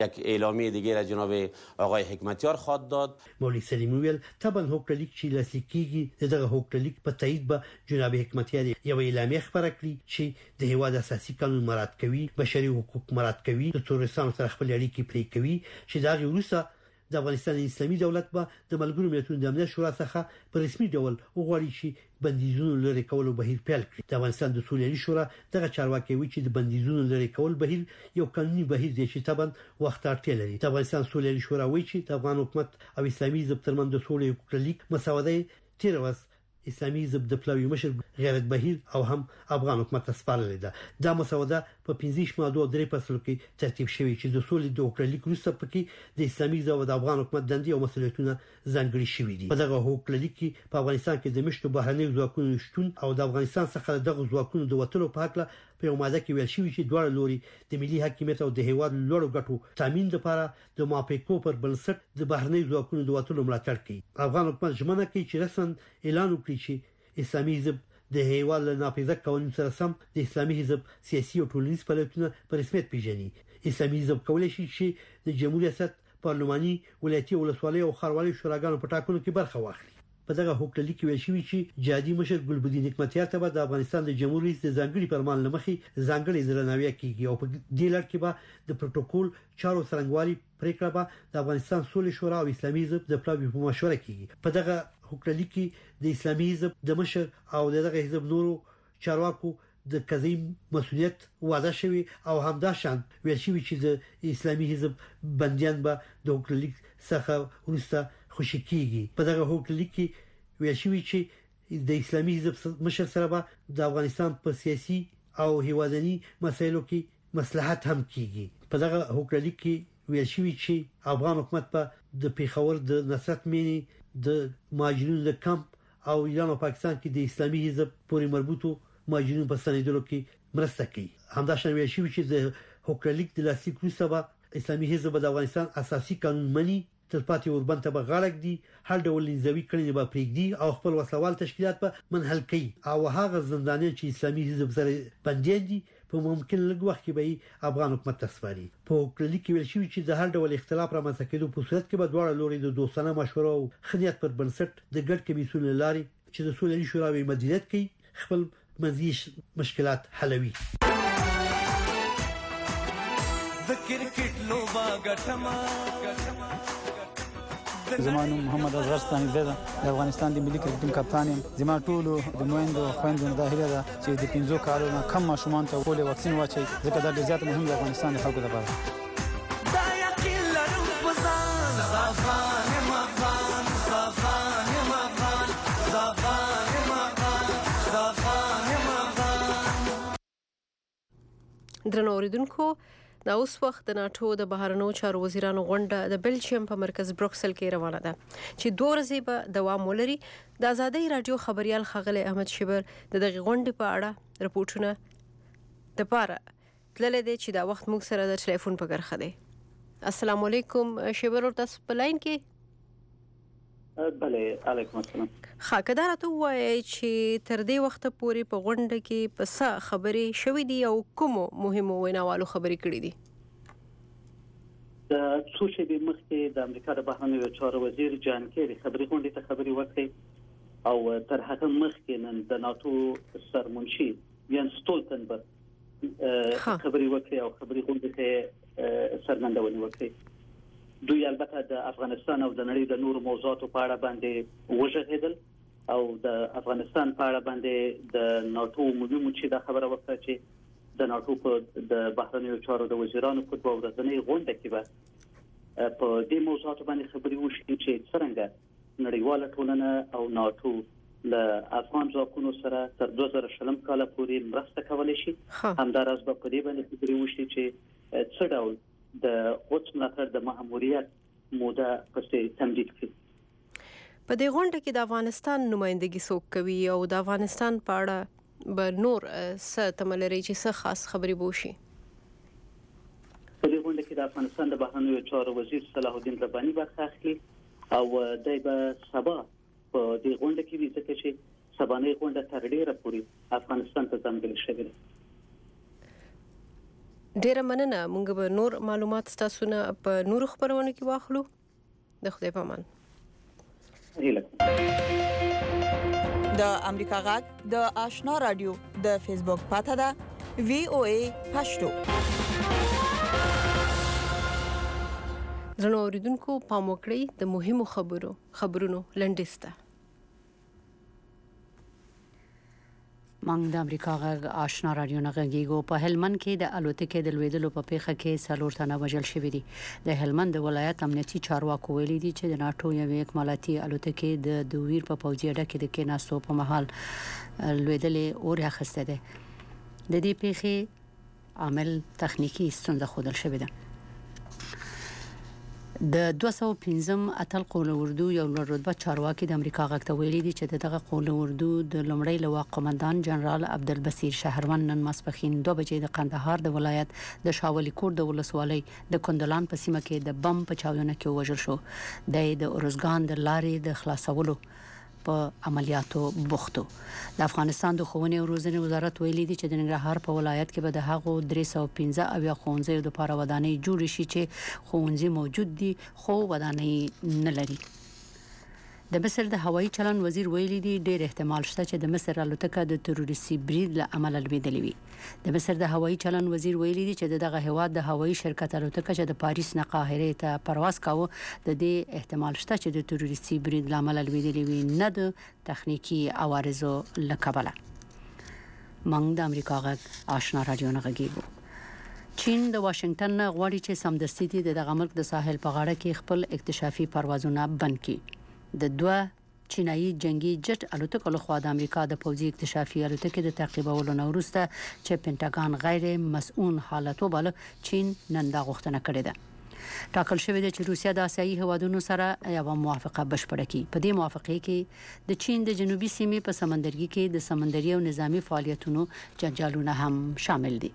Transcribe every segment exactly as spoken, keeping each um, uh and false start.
یک اعلامیه دیگه را جناب آقای حکمتیار خواهد داد. مولوی سلیمی ویل طبعا هوکړلیک چې لاسلیک کیږي دغه هوکړلیک په تایید به جناب حکمتیار یو اعلامیه خبره کړي چې د هیواد اساسي قانون مراعات کوي، بشري حقوق مراعات کوي، د تورستانو سره خپل اړیکې پرې کوي، چې دا وروسته د افغانستان اسلامي دولت به د ملګرو ملتونو د امنیت شورا څخه په رسمي ډول وغواړي چې بندیزونو لري کولو بهیر پیل کړي. د افغانستان د سولې شورا دغه چارواکي وی چې د بندیزونو لري کول بهیر یو قانوني بهیر دی چې طبعا وخت اړتیا لري. د افغانستان سولې شورا وی چې د افغان حکومت او اسلامي حزب ترمنځ د سولې هوکړلیک مسوده تیر ورځ اسلامي حزب د پلاوی مشر غیرت بهیر او هم افغان حکومت سپارلې ده. دا مسوده په پنځه ماده درې فصلو کې ترتیب شوی چې د سولې د هوکړلیک وروسته پکې د اسلامي حزب او د افغان حکومت دندې او مسؤلیتونه ځانګړي شوي دي. په دغه هوکړلیک کې په افغانستان کې د مشتو بهرنۍ ځواکونو شتون او د افغانستان څخه دغه ځواکونو د وټلو په حق په یو ماده کې ویل شوی چې دواړه لوري د ملي حاکمیت او د هیواد لوړو ګټو تامین لپاره د موافقو پر بنسټ د بهرنۍ ځواکونو د وټلو ملاتړ کوي. افغان حکومت ژمنه کوي چې رسمن اعلان وکړي چې اسلامي حزب د هیواد له نافذه قوانینو سره سم د اسلامي حزب سیاسي او ټولنیز فعالیتونه په رسمیت پیژني. اسلامي حزب کولای شي چې د جمهوریت ریاست پارلماني ولایتي ولسوالۍ او ښاروالۍ شوراګانو په ټاکنو کې برخه واخلي. په دغه هوکړلیک کې ویل شوی چې جادي مشر ګلبدین حکمتیار ته د افغانستان د جمهوریت رئیس د ځانګړي فرمان لمخې ځانګړي درناوی کیږي او په دې لړ کې به د پروتوکول چارو څرنګوالي پریکړه به د افغانستان سولې شورا او اسلامي حزب د پلاوی په مشوره کیږي. په دغه هوکړلیک کې د اسلامي حزب د مشر او دغه حزب نورو چارواکو د قضیې مسؤلیت وعده شوی او همدا شان ویل شوی چې د اسلامي حزب بندیان به د هوکړلیک څخه وروسته خوشی کیږي. په دغه هوکړلیک کې ویل شوی چې د اسلامي حزب مشر سره به د افغانستان په سیاسي او هیوادني مسایلو کې مصلحت هم کیږي. په دغه هوکړلیک کې ویل شوی چې افغان حکومت په د پیښور د نصرت مینی د مهاجرینو د کمپ او ایران او پاکستان کې د اسلامي حزب پورې مربوطو مهاجرینو په ستنیدلو کې مرسته کوي. همدا شان ویل شوی چې د هوکړلیک د لاسلیک وروسته به اسلامي حزب د افغانستان اساسي قانون مني، تلپاتې اوربند ته به غاړه ږدي، هر ډول نظامی کړنې به پرېږدي او خپل وسلوال تشکیلات به منحل کوي او هغه زندانیان چې اسلامي حزب سره بنديان دي په ممکن لږ وخت کې به افغان حکومت تسپاري. په هوکړلیک کې ویل شوی چې د هر ډول اختلاف رامنځته کېدو په صورت کې به دواړه لوري د دوستانه مشوره او خدمت پر بنسټ د ګډ کمیسیون لاري چې د سولې شورا مدیریت کوي خپل منځي مشکلات حلوي. د کرکټ لوبه ګټما زمانو محمد اصغر ستانکزی ده، د افغانستان د ملي کرکټ ټیم کپتان یم. زما ټولو د میندو خویندو نه دا هیله ده چې د پنځو کالو نه کم ماشومان ته پولیو واکسین واچوي، ځکه دا ډېر زیات مهم دی افغانستان د خلکو لپاره. دا یقین لرم په ځان افغان یم افغان افغان یم افغان افغان یم افغان افغان یم افغان. درنو اوریدونکو، دا اوس وخت د ناتو د بهرنیو چارو وزیرانو غونډه د بلجیم په مرکز بروکسل کې روانه ده چې دوه ورځې به دوام ولري. د آزادۍ رادیو خبريال خغلی احمد شیبر د دغه غونډې په اړه رپورټونه د پاره تللی دی چې دا وخت موږ سره د ټلیفون په برخه دی. السلام علیکم شیبر، ورته په لاین کې. بله، علیکم السلام. خاکه دا راته ووایي چې تر دې وخته پورې په غونډه کې په څه خبرې شوې دي او کومو مهمو ویناوالو خبرې کړې دي؟ د څو شېبې مخکې د امریکا د بهرنیو چارو وزیر جان کیری خبري غونډې ته خبرې وکړې او تر هغه مخکې نن د ناتو سرمنشي یان ستولتنبرګ خبرې وکړې او خبري غونډې ته سرګندونې وکړې. دوی البته د افغانستان او د نړۍ د نورو موضوعاتو په اړه باندې وژغېدل او د افغانستان په اړه باندې د ناتو مهم چې دا خبره وکړه چې د ناتو په د بهرنیو چارو د وزیرانو په دوه ورځنۍ غونډه کې به په دې موضوعاتو باندې خبرې وشي چې څنګه نړیواله ټولنه او ناتو له افغان ځواکونو سره تر دوه زره شلم کال پورې مرسته کولای شي. همداراز به په دې باندې خبرې وشي چې څه ډول د قدس ملاتړ د ماموریت موده پسې تمدید کړي. په دې غونډه کې د افغانستان نمائندګي څوک کوي او د افغانستان په اړه به نور څه تملري چې څه خاص خبرې بوشي؟ په دې غونډه کې د افغانستان د بهرنیو چارو وزیر صلاح الدین رباني برخه اخلي او دای به سبا په دې غونډه کې وي ځکه چې سبانه غونډه تر ډیره پورې افغانستان ته ځانګړې شوې ده. ډیره مننه. موږ به نور معلومات تاسو نه په نور خبرونه کې واخلو. د خدای په امان. د امریکا غږ د آشنا رادیو د فیسبوک پاته ده وی او ای پښتو. درنو اوریدونکو پام وکړئ د مهمو خبرو خبرونو لنډیسته. مونږ د امریکا غږ آشنا رادیو نه غږیږو. په هلمند کې د الوتکې د لویدلو په پیښه کې څلور تنه وژل شوي دي. د هلمند ولایت امنیتي چارواکو ویلي دي چې د ناتو یوې اکمالاتي الوتکې د دویر په پوځي اډه کې د کېناستو په مهال لویدلې اور اخیسته ده. د دې پیښې عامل تخنیکی ستونزه ښودل شوې ده. د دوه سوه پنځم اتل قول اردو یو لوړ رتبه چارواکي د امریکا غږ ته ویلي دي چې دغه قول اردو د لومړی لواء قومندان جنرال عبدالبصیر شهروان نن ماسپښین دوه بجې د قندهار د ولایت د شاولی کوټ د ولسوالۍ د کندلان په سیمه کې د بم په چاودنه کې وژل شو. د اورزګان د لارې د خلاصولو په عملیاتو بوختو. د افغانستان د ښوونې او روزنې وزارت ویلي دی چې د ننګرهار په ولایت کې به د هغو درې سوه پنځه اویا ښوونځیو لپاره ودانۍ جوړې شي چې ښوونځي موجود دي خو ودانۍ نه لري. د مصر د هوایي چلن وزیر ویلي دی ډېر احتمال شته چې د مصر الوتکه د تروریستي برید له امله لویدلې وي. د مصر د هوایي چلن وزیر ویلي دی چې دغه هواد د هوایي شرکت الوتکه چې د پاریس نه قاهره ته پرواز کاوه د دې احتمال شته چې د تروریستي برید له امله لویدلې وي، نه د تخنیکی عوارضو له کبله. موږ د امریکا غږ آشنا رادیو نه غږیږو. چین د واشنگټن نه غواړي چې سمدستي دغه ملک د ساحل په غاړه کې خپل اکتشافي پروازونه بند کړي. د دوه چینایي جنگي جټ الوتکو له خوا د امریکا د پوځي اکتشافي الوتکې د تعقیبولو نه وروسته چې پینټاګان غیر مسؤل حالت وباله، چین نن دا غوښتنه کړې ده. ټاکل شوې ده چې روسیا د آسیایي هیوادونو سره یوه موافقه بشپړه کړي. په دې موافقه کې د چین د جنوبي سیمې په سمندرګي کې د سمندري او نظامی فعالیتونو جنجالونه هم شامل دي.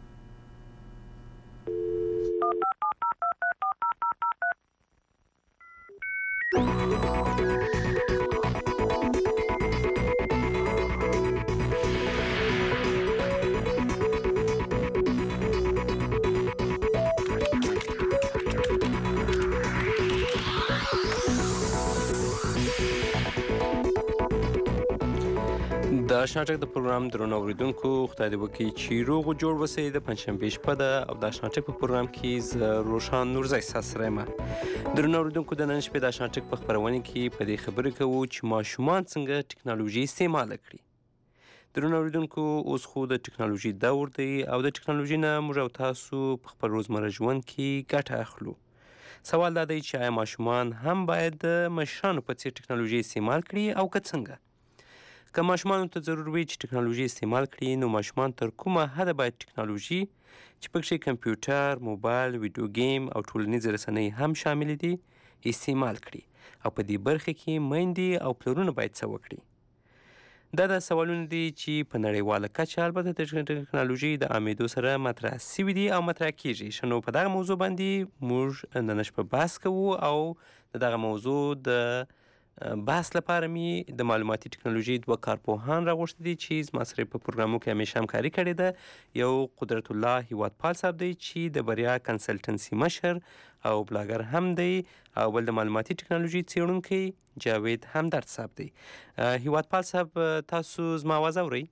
د آشناټک د پروګرام درنو اوریدونکو خدای دې وکړي چې روغ او جوړ اوسئ. د پنځشنبې شپه ده او د آشناټک په پروګرام کې زه روشان نورزی ستاسو سره یم. درنو اوریدونکو د نن شپې د آشناټک په خپرونه کې په دې خبرې کوو چې ماشومان څنګه ټکنالوژي استعمال کړي. درنو اوریدونکو اوس خو د ټکنالوژي دور دی او د ټکنالوژي نه موږ او تاسو په خپل روزمره ژوند کې ګټه اخلو. سوال دا دی چې آیا ماشومان هم باید د مشرانو په څیر ټکنالوژي استعمال کړي او که څنګه؟ که ماشومانو ته ضرور وي چې ټکنالوژي استعمال کړي نو ماشومان تر کومه حده باید ټکنالوژي چې پکې کمپیوټر، موبایل، ویډیو گیم او ټولنیز رسنۍ هم شامل دي استعمال کړي او په دې برخه کې میندې او پلرونه باید څه وکړي؟ دا د سوالونه دي چې په نړیواله کچه البته د ټکنالوژي د عامېدو سره مطرح شوي دي او مطرح کیږي. نو په دغه موضوع باندې موږ نن شپه بحث کوو او د دغه موضوع د بحث لپاره می د معلوماتي ټکنالوژي دوه کارپوهان راغوښتي دي چې زما سره په پروګرامو کې همیشه همکاري کړې ده. یو قدرت الله هیوادپال صاحب دی چې د بریا کنسلټنسي مشر او بلاګر هم دی، او بل د معلوماتي ټکنالوژي څېړونکی جاوید همدرد صاحب دی. هیوادپال صاحب تاسو زما آواز اورئ؟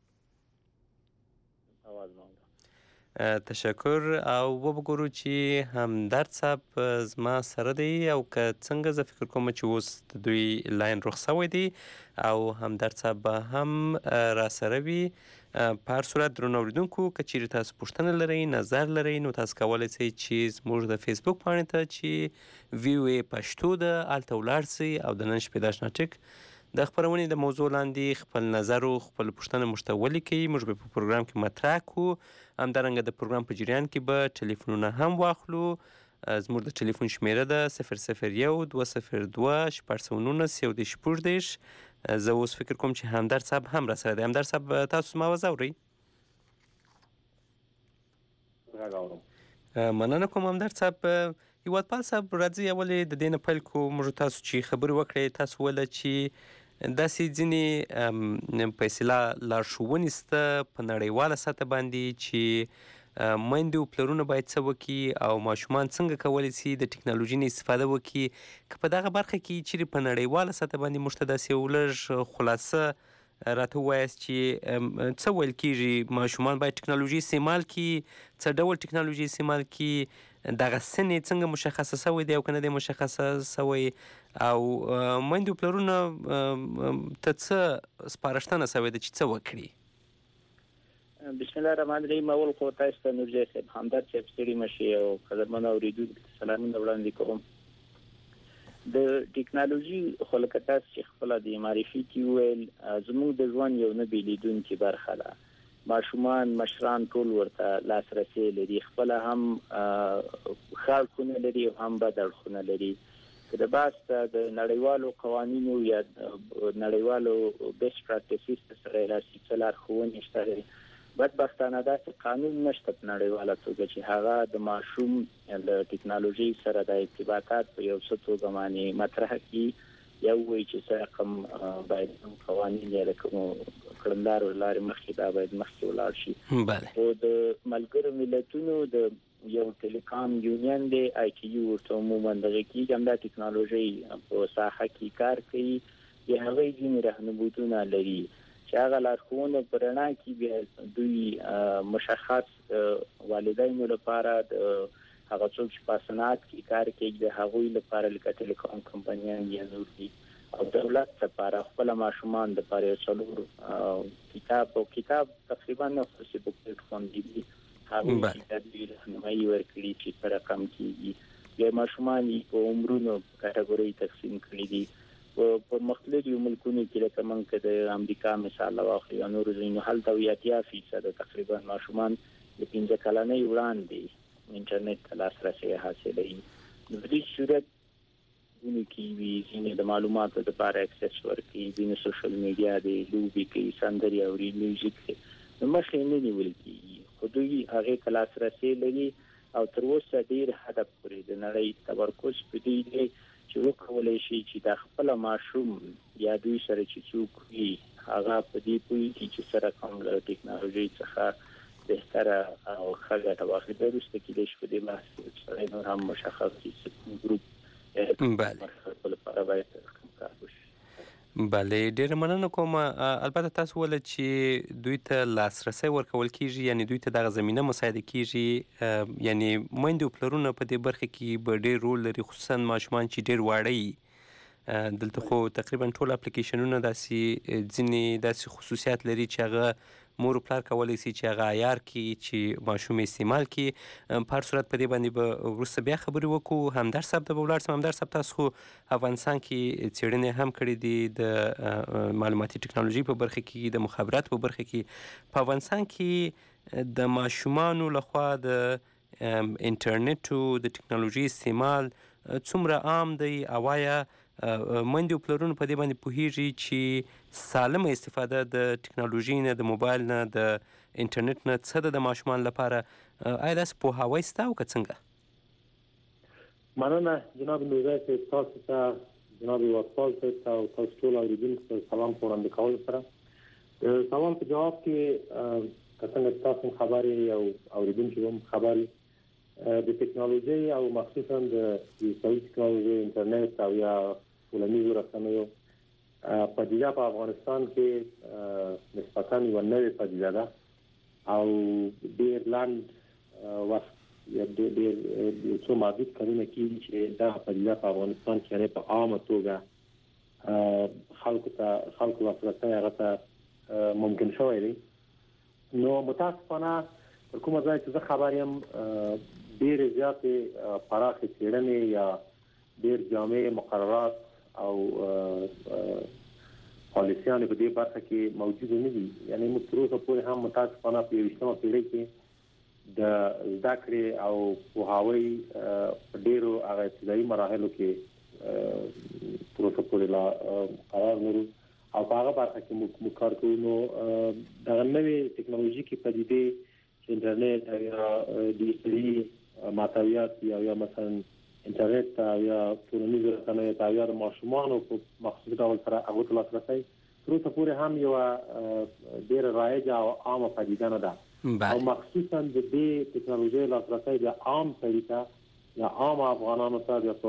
تشکر. او وګورو چې همدرد صاحب زما سره دی او که څنګه زه فکر کوم چې اوس د دوی لاین رخ شوی دی او همدرد صاحب به هم را سره وي. په هر صورت درنو اوریدونکو که چیرې تاسو پوښتنه لرئ، نظر لرئ، نو تاسو کولی شئ چې زموږ د فیسبوک پاڼې ته چې وی او ای پښتو ده هلته ولاړ شئ او د نن شپې د آشناټک د خپرونې د موضوع لاندې خپل نظر او خپل پوښتنه موږ ته ولیکئ. موږ به په پروګرام کې مطرح کړو. همدارنګه د پروګرام په جریان کې به ټلیفونونه هم واخلو. زموږ د ټلیفون شمیره ده صفر صفر یو دوه صفر دوه شپږ سوه نولس یو دېرش شپږ دېرش. زه اوس فکر کوم چې همدرد صاحب هم را سره دی. همدرد صاحب تاسو زما آواز اورئ؟ مننه کوم همدرد صاحب. هیوادپال صاحب راځئ اول د دې نه پیل کړو. موږ تاسو چې خبرې وکړې تاسو ویله چې داسې ځینې په اصطلاح لارښوونې شته په نړیواله سطح باندې چې میندې او پلرونه باید څه وکړي او ماشومان څنګه کولی شي د ټکنالوژي نه استفاده وکړي، که په دغه برخه کې چیرې په نړیواله سطح باندې موږ ته داسې یو لږ خلاصه راته ووایاست چې څه ویل کېږي ماشومان باید ټکنالوژي استعمال کړي، څه ډول ټکنالوژي استعمال کړي، دغه سن یې څنګه مشخصه شوی دی او که نه دی مشخصه شوی، او میندې او پلرونه ته څه سپارښتنه شوې ده چې څه وکړي؟ بسم الله الرحمن الرحیم. اول خو تاسو ته نورجی صاحب همدرد صاحب ستړي مه شئ او قدرمنو اورېدونکو ته سلامونه وړاندې کوم. د ټکنالوژي خو لکه تاسو چې خپله د معرفي کې وویل زموږ د ژوند یو نه بېلېدونکې برخه ده. ماشومان مشران ټول ورته لاسرسی لري، خپله هم ښه اړخونه لري او هم بد اړخونه لري. که د بحث د نړیوالو قوانینو یا نړیوالو بیسټ پراکټیسز سره راسي لارښوونې شته دي. بدبختانه داسې قانون نشته په نړیواله توګه چې هغه د ماشوم له ټکنالوژي سره د ارتباطات په یو څه توګه باندې مطرح کړي یا وایي چې څه رقم باید قوانین یا د کومو کړنلارو له لارې مخکې دا باید مخکې ولاړ شي. خو د ملګرو ملتونو د یو ټیلیکام یونین دی آی ټي یو ورته عموما دغه کېږي، همدا ټکنالوژي په ساحه کې کار کوي، د هغوی ځینې راهنمودونه لري چې هغه لارښوونه په رڼا کې بیا دوی مشخص والدینو لپاره د هغه څوک چې په صنعت کې کار کوي د هغوی لپاره لکه ټیلیکام کمپنیان یا نور دي او دولت لپاره خپل ماشومان د لپاره یو څلور کتاب او کتاب تقریبا نه خصوصي بوکلټ خوندي دي، هغوی چې د راهنمایي ورکړي چې په رقم کېږي. بیا ماشومان یې په عمرونو کټګورۍ تقسیم کړي دي. په مختلفو ملکونو کې لکه موږ د امریکا مثال واخلو یا نورو ځایونو هلته اویا اتیا فیصده تقریبا ماشومان د پنځه کلنۍ وړاندې انټرنیټ ته لاسرسی حاصلوي. په دې صورت ځینې کې وي ځینې د معلوماتو دپاره اکسس ورکوي، ځینې سوشل میډیا دی، لوبې کوي، سندرې اوري، میوزیک دی، نو مخې نه نیول کېږي. خو دوی هغې ته لاسرسی لري او تر اوسه ډېر حده پورې د نړۍ تمرکز په دې دی چې وکولی شي چې دا خپله ماشوم یا دوی سره چې څوک وي هغه په دې پوهېږي چې څه رقم له ټکنالوژۍ څخه بهتره او ښه ګټه واخلي. بیا وروسته کېدای شي په دې بحث کې سړی نور هم مشخص کړي چې ګروپ بله، ډېره مننه کوم. البته تاسو وویل چې دوی ته لاسرسی ورکول کېږي، یعنې دوی ته دغه زمینه مساعده کېږي، یعنې میندې او پلرونه په دې برخه کې به ډېر رول لري، خصوصا ماشومان چې ډېر واړه وي. دلته خو تقریبا ټول اپلیکیشنونه داسې ځینې داسې خصوصیات لري چې هغه مور و پلار کولی شي چې هغه عیار کړي چې ماشوم استعمال کړي. په هر صورت په دې باندې به وروسته بیا خبرې وکړو. همدرد صاحب ته به ولاړ شم. همدرد صاحب تاسو خو افغانستان کې څېړنې هم کړې دي د معلوماتي ټکنالوژي په برخه کې، د مخابراتو په برخه کې. په افغانستان کې د ماشومانو لخوا د انټرنیټو د ټکنالوژي استعمال څومره عام دی او آیا میندې او پلرونه په دې باندې پوهېږي چې سالمه استفاده د ټکنالوژي نه، د موبایل نه، د انټرنیټ نه څه ده د ماشومان لپاره؟ آیا داسې پوهاوی شته او که څنګه؟ مننه جناب نورزی صاحب، تاسو ته جناب واسپال صاحب ته او تاسو ټول اورېدونکو ته سلام په وړاندې کولو سره د سوال په جواب کې که څنګه تاسو خبر یې او اورېدونکي هم خبر د ټکنالوژي او مخصوصا د عیسوي ټکنالوژي انټرنیټ او یا ټولنیزو رسنیو پدیده په افغانستان کې نسبتاً یوه نوې پدیده ده او ډېر لنډ وخت یا ډېر څو محدود کلونه کېږي چې دا پدیده په افغانستان کې یعنې په عامه توګه خلکو ته خلکو لاسرسی هغه ته ممکن شوی دی. نو متاسفانه تر کومه ځای چې زه خبر یم ډېرې زیاتې پراخې څېړنې یا ډېر جامع مقررات او پالیسیانې په دې برخه کې موجود نه دي. یعنې موږ تر اوسه پورې هم متاسفانه په یوویشتمه پیړۍ کې د زده کړې او پوهاوی په ډېرو هغه ابتدایي مراحلو کې تر اوسه پورې لا قرار لرو او په هغه برخه کې موږ کار کوو. نو دغه نوې ټکنالوژیکې پدیدې چې انټرنیټ او یا ډیجیټلي محتویات یا یا مثلا انټرنیټ ته یا ټولنیزو رسنیو ته یا د ماشومانو په مخصوص ډول سره هغو ته لاسرسی تر اوسه پورې هم یوه ډېره رایجه او عامه پدیده نه ده. او مخصوصا د دې ټکنالوژي لاسرسی د عام سړي ته یا عام افغانانو ته د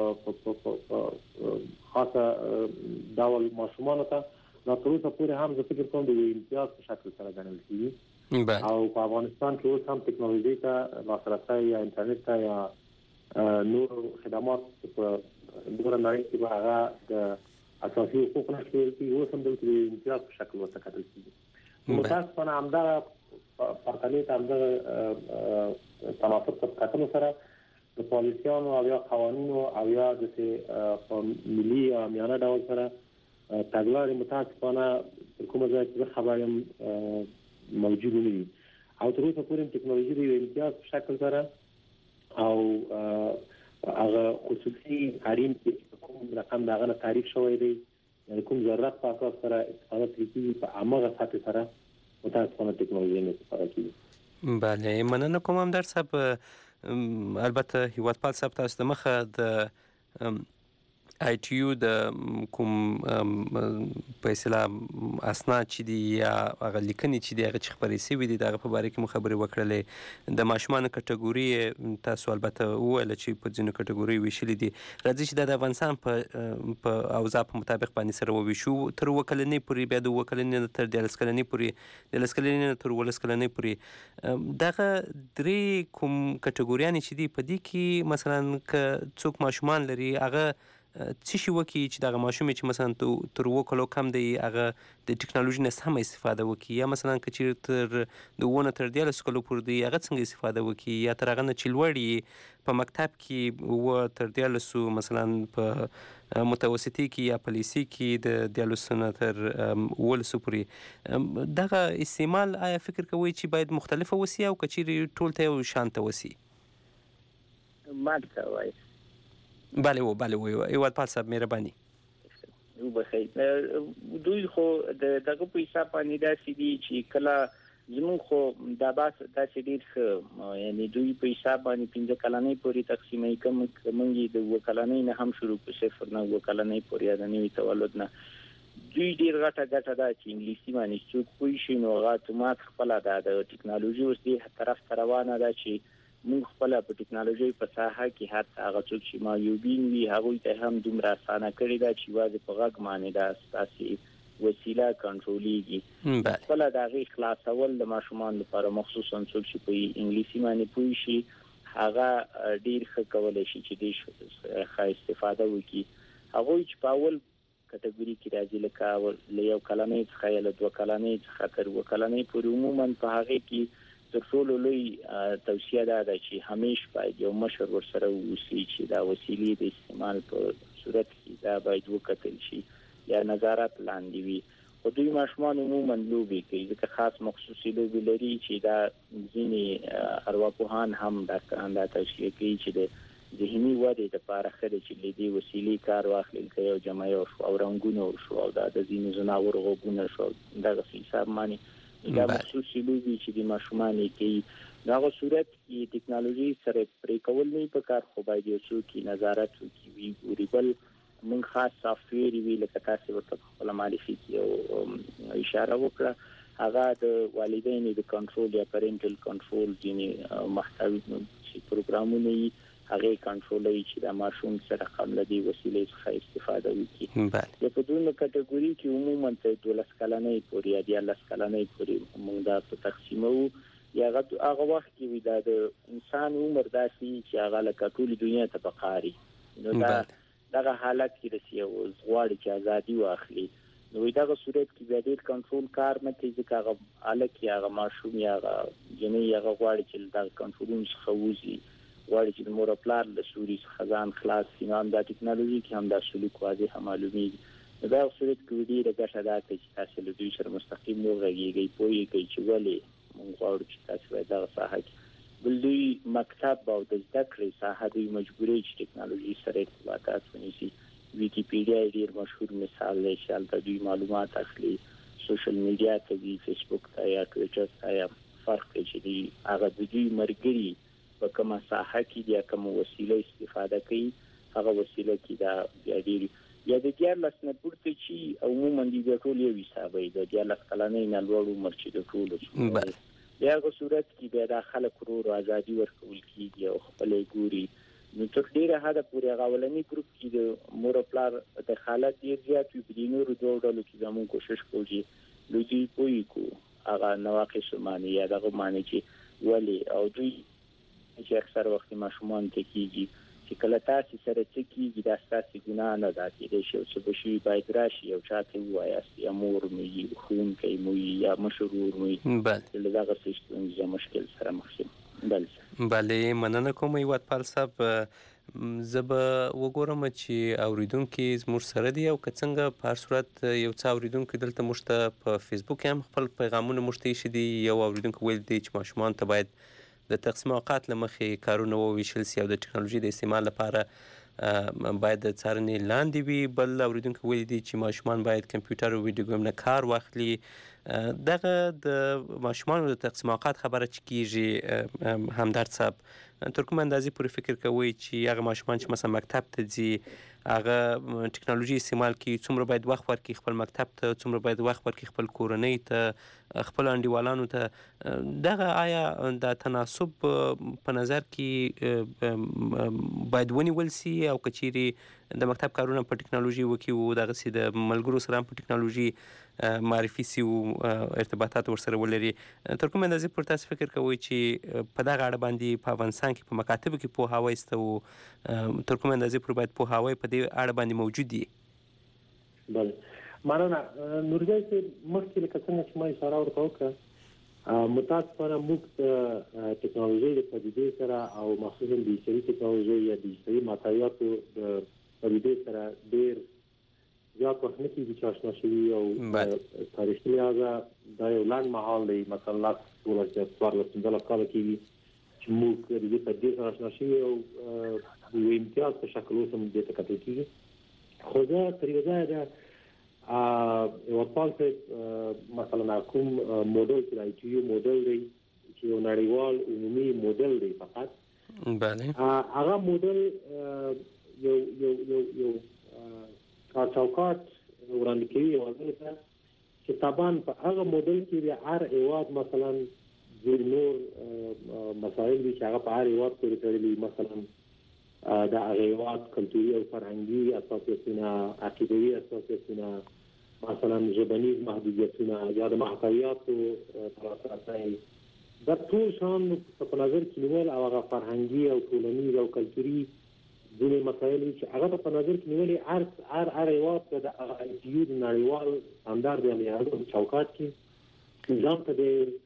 خاصه ډول ماشومانو ته دا تر اوسه پورې هم زه فکر کوم د یو امتیاز په شکل سره ګڼل کېږي او په افغانستان کې اوس هم ټکنالوژي ته لاسرسی یا انټرنیټ ته یا نور خدمات په نور نړۍ کې به هغه د اساسي حقوقو نه شمیرل کېږي، اوس هم دلته د امتیاز په شکل ورته کتل کېږي. متاسفانه همدغه پرتنیت همدغه تناسب په کتلو سره د پالیسیانو او یا قوانینو او یا د په ملي او عامیانه ډول سره تګلارې متاسفانه تر کومه ځایه چې زه خبر یم موجود نه دي او تر اوسه پورې ټکنالوژي د یو امتیاز په شکل سره او هغه خصوصي حریم چې کوم رقم د هغه نه تعریف شوی دی یعنې کوم ضرورت په اساس سره استفاده ترې کېږي په هماغه سطحې سره متاسفانه ټکنالوژي نه استفاده کېږي. بله، مننه کوم همدرد صاحب. البته هیوادپال صاحب تاسو د مخه د آی ټي یو د کوم په اصطلاح اسناد چې دي یا هغه لیکنې چې دي هغه چې خپرې شوي دي د هغه په باره کې مو خبرې وکړلې. د ماشومانو کټګوري تاسو البته وویله چې په ځینو کټګوري ویشلې دي. راځي چې دا د افغانستان په په اوضاع په مطابق باندې سره وویشو تر اووه کلنۍ پورې، بیا د اووه کلنۍ نه تر دیارلس کلنۍ پورې، دیارلس کلنۍ نه تر اوولس کلنۍ پورې. دغه درې کوم کټګوریانې چې دي په دې کې مثلا که څوک ماشومان لري هغه څه شي وکړي چې دغه ماشوم چې مثلا تر اووه کلو کم دی هغه د ټکنالوژي نه سمه استفاده وکړي، یا مثلا که چیرې تر د اووه نه تر دیارلسو کلو پورې دی هغه څنګه استفاده وکړي، یا تر هغه نه چې لوړ یې په مکتب کې اووه تر دیارلسو مثلا په متوسطي کې یا په لیسې کې د دیارلسو نه تر اوولسو پورې دغه استعمال آیا فکر کوئ چې باید مختلفه وسي او که چیرې ټول ته یو شانته وسي؟ ماته وایي. بله و بله و هیوادپال صاحب مهرباني وبخیر. دوی خو د دغه په حساب باندې داسې دي چې کله زموږ خو دا باس داسې ډېر ښه یعنی دوی په حساب باندې پنځه کلنۍ پورې تقسیموي، کوم موږ د اووه کلنۍ نه هم شروع کړو، صفر نه اووه کلنۍ پورې یا د نوي تولد نه. دوی ډېر غټه ګټه ده چې انګلیسي باندې څوک پوه شي نو هغه اتومات خپله ده د ټکنالوژي اوس دې طرف ته روانه ده چې موږ خپله په ټکنالوژۍ په ساحه کې حتی هغه څوک چې معیوبین وي هغوی ته هم دومره اسانه کړې ده چې یوازې په غږ باندې ده ستاسې وسیله کنټرولېږي. خپله د هغې خلاصول د ماشومانو لپاره مخصوصا څوک چې په انګلیسي باندې پوه شي هغه ډېر ښه کولی شي چې دې ښه استفاده وکړي. هغوی چې په اول کټګوري کې راځي لکه له یو کلنۍ څخه یا له دوه کلنۍ څخه تر اووه کلنۍ پورې عموما په هغې کې تر ټولو لوی توصیه دا ده چې همیشه باید یو مشر ورسره واوسي چې دا وسیلې د استعمال په صورت کې دا باید وکتل شي یا نظارت لاندې وي. خو دوی ماشومان عموما لوبې کوي ځکه خاص مخصوصي لوبې لري چې دا ځینې ارواپوهان هم ډاکټران دا توصیه کوي چې د ذهني ودې دپاره ښه ده چې له دې وسیلې کار واخلي لکه یو جمعه وشو او رنګونه وشو او دا د ځینو ځناورو غوږونه شو دغسې حساب باندې دا مخصوصي لوبې چې د ماشومان یې کوي. دغه صورت کې ټکنالوژي سره پرې کول نه پکار، خو باید یو څوک نظارت وکړي وي ګوري. بل موږ خاص سافټویر وی لکه تاسو ورته خپله معرفي کې او اشاره وکړه هغه د والدینو د کنټرول یا پیرنټل کنټرول ځینې محتوي چې پروګرامونه یې هغه کنټرولوي چې د ماشوم سره قبل دی وسیلې څخه استفاده وکړي. په دوه کټګوري کې عموما ته دولس کلنۍ پورې یا دیارلس کلنۍ پورې موږ دا په تقسیمو یا هغه وخت کې وي دا د انسان عمر داسې چې هغه لکه ټولې دنیا ته بقاري نو دا دغه حالت کې رسي او غواړي چې ازادي واخلي. نو دغه صورت کې بیا ډېر کنټرول کار نه کوي ځکه هغه هلک یا هغه ماشوم یا هغه جنۍ هغه غواړي چې دغه کنټرولونو څخه ووځي، غواړي چې د مور او پلار له سوري څخه ځان خلاص کړي. نو همدا ټکنالوژي کې هم دا سلوک واضحه معلومیږي. نو دغه صورت کې ډېره ګټه دا کوي چې تاسو له دوی سره مستقیم وغږېږئ، پوهېږئ چې ولې موږ غواړو چې تاسو باید دغه ساحه کې بل دوی مکتب او د زده کړې ساحه دوی مجبوري چې ټکنالوژي سره ارتباطات ونیسي. ویکیپیډیا ډېر مشهور مثال دی چې هلته دوی معلومات اخلي، سوشل میډیا ته ځي، فیسبوک ته یا ټویټر ته یا فرق کوي چې دوی هغه د دوی ملګري په کومه ساحه کې یا کومه وسیله استفاده کوي هغه وسیله کې دا بیا ډېر یا د دیارلس نه پورته چې عموما دوی د ټول یو حسابوي د دیارلس کلنۍ نه لوړ عمر چې د ټولو دغه صورت کې به د خلک ورو ازادي ورکول کیږي او خپل ګوري. نو تر ډیره حد پورې غولنی ګروپ کې د مور پلار د حالت ډیر زیات وي په نورو دوه ډلو کې زموږ کوشش کوي لږی پوي کو هغه نواقص معنی یا دغه معنی چې ولی او دوی چې اکثر وخت ماشومان ته کیږي چې کله تاسو سره چې کیږي د تاسو ګناه نه ده چې شی چې بشي باید راشي او چاته وایي یا مور مې خون کوي مې یا مشرور مې بله دغه سیستم زه مشکل سره مخ یم. بله بله مننه کوم هیوادپال صاحب. زه به وګورم چې اوریدونکي زموږ سره دي او که څنګه په هر صورت یو څه اوریدونکي دلته موږ ته په فیسبوک هم خپل پیغامونه موږ ته ایښي دي. یو اوریدونکي ویل دی چې ماشومان ته باید د تقسیم اوقات له مخې کارونه وویشل سي او د ټکنالوژي د استعمال لپاره باید د څارنې لاندې وي. بل اوریدونکي ویل دي چې ماشومان باید کمپیوټر او ویډیو ګیم نه کار واخلي. دغه د ماشومانو د تقسیم اوقات خبره چې کیږي همدرد صاحب تر کوم اندازې پورې فکر کوئ چې هغه ماشومان چې مثلا مکتب ته ځي هغه ټکنالوژي استعمال کوي څومره باید وخت ورکړي خپل مکتب ته څومره باید وخت ورکړي خپل کورنۍ ته خپل انډیوالانو ته دغه آیا د تناسب په نظر کې باید ونیول سي او که چیرې د مکتب کارونه په ټکنالوژي وکړي او دغسې د ملګرو سره هم په ټکنالوژي معرفي سي او ارتباطات ورسره ولري. تر کوم اندازې پورې تاسو فکر کوئ چې په دغه اړه باندې په افغانستان کې په مکاتبو کې پوهاوی سته او تر کوم اندازې پورې باید پوهاوی په دې اړه باندې موجود وي؟ بله مننه نورګل صاحب. مخکې لکه څنګه چې ما اشاره ورته وکړه متاسفانه موږ د ټکنالوژۍ د پدیدې سره او مخصوصا د ډیجیټلي ټکنالوژۍ یا ډیجیټلي مطالعاتو د پدیدې سره ډېر زیات وخت نه کېږي چې آشنا شوي او تاریخي لحاظه دا یو لنډ مهال دی مثلا لاس دولس څوارلس پنځلس کاله کېږي چې موږ د دې پدیدې سره آشنا شوي او د یو امتیاز په شکل اوس هم دې ته کتل کېږي. خو زه تر یوه ځایه د هیوادپال صاحب مثلا کوم موډل چې د آی ټي یو موډل دی چې یو نړیوال عمومي موډل دی فقط بله هغه موډل یو یو یو یو کار چوکاټ وړاندې کوي یوازې ته چې طبعا په هغه موډل کې د هر هیواد مثلا ځینې نور مسایل دي چې هغه په هر هیواد پورې تړلي مثلا د هغه هیواد کلتوري او فرهنګي اساسیتونه عقیدوي اساسیتونه مثلا ژبنیز محدودیتونه یا د محتویاتو تراسراتۍ دا ټول شان په نظر کې نیول او هغه فرهنګي او ټولنیز او کلتوري ځینې مسایل چې هغه په نظر کې نیولې هر هر هر هیواد ته د آی ټي یو د نړیوال استاندارد یا معیارونو چوکاټ کې ځان ته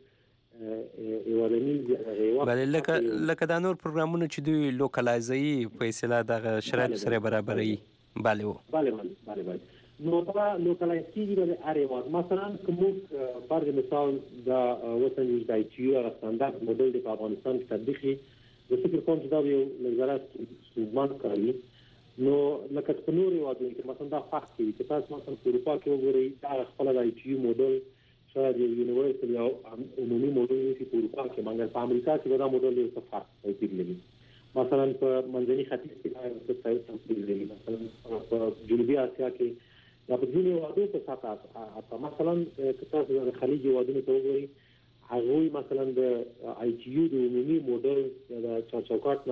د هیوادنیز هیواد بله لکه لکه دا نور پروګرامونه چې دوی لوکلایزوي په اصطلاح دغه شرایطو سره برابروي. بله بله بله بله نو دا لوکلایز کېږي د هر هیواد. مثلا که موږ فرض مثال د وطن د آی ټي یو استاندارد موډل د په افغانستان کې تطبیق کړي د فکر کوم چې دا یو نظارت ستونزمن کوي. نو لکه په نورو هیوادونو کې مثلا دا فرق کوي چې تاسو مثلا په اروپا کې وګورئ دا خپل د آی ټي یو موډل شاید یو یونیورسال یا عمومي موډل وي په اروپا کې مګر په امریکا کې دا موډل یو څه فرق توپیر لري. مثلا په منځني ختیځ کې دا یو څه توپیر لري. مثلا په جنوبي اسیا کې یا په ځینې هیوادونو کې ساته مثلا که تاسو د خلیج هیوادونو ته وګورئ هغه مثلا د آی ټي یو د عمومي موډل یا د چوکاټ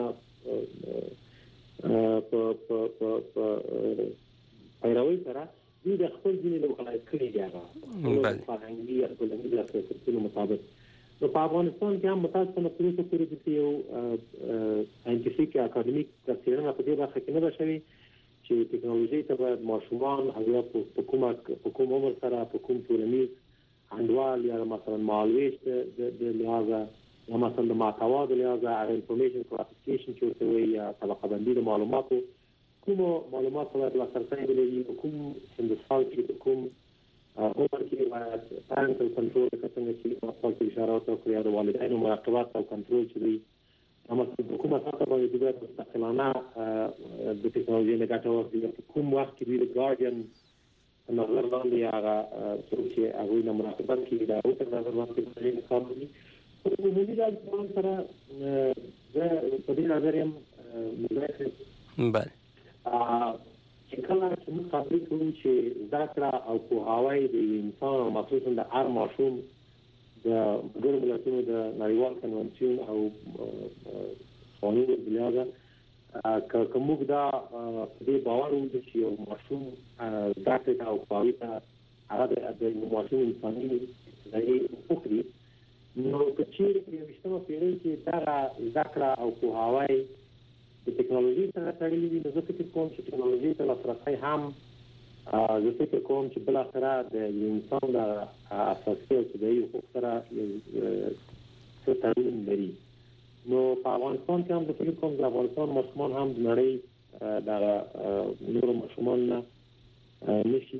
نه په په په پیروي سره دوی د خپل ځینې لوکلایز کړي دي هغه فرهنګي یا ټولنیز اساسیتونو مطابق. نو په افغانستان کې هم متاسفانه په اوسه پورې د یو ساینټیفیک اکاډمیک څېړنه په دې برخه کې نه ده شوې چې ټکنالوژي ته باید ماشومان هغه په کومه په کوم عمر سره په کوم ټولنیز انډوال یا مثلا مالویش د لحاظه یا مثلا د محتوا د لحاظه هغه انفورمیشن کلاسیفیکیشن چې ورته وایي یا طبقه بندي د معلوماتو کومو معلوماتو باید لاسرسی ولري په کوم سندسال کې په کوم عمر کې باید پارنټل کنټرول لکه څنګه چې تاسو اشاره وکړه د والدینو مراقبت او کنټرول چې دی مثلا په کومه ساحه باندې باید مستقلانه د ټکنالوژي نه ګټه واخلي کوم وخت کې د ګارډین نظر باندې هغه څوک چې هغه نه مراقبت کوي دا او تر نظر باندې کوي کارونه په عمومي ډول څنګه سره د په دې نظر يم مزایده بله چې کله چې موږ خبرې کوو چې زده کړه او پوهاوی د انسان او مخصوصا د هر ماشوم د ګډو ملتونو د نړیوال کنونسیون او قانون بلیاده که موږ دا دې باور ولرو چې یو ماشوم داسې او قوي ته هغه د ماشوم انساني ځای وکړي نو که چیرې په یویشتمه پېړۍ کې دغه زده کړه او پوهاوی د ټکنالوژي سره تړلي وي نو زه فکر کوم چې ټکنالوژي ته لاسرسی هم زه فکر کوم چې بالاخره د انسان د اساسي او طبیعي حقوق سره څه تړون لري. نو په افغانستان کې هم زه فکر کوم د افغانستان ماشومان هم د نړۍ دغه نورو ماشومان نه نشي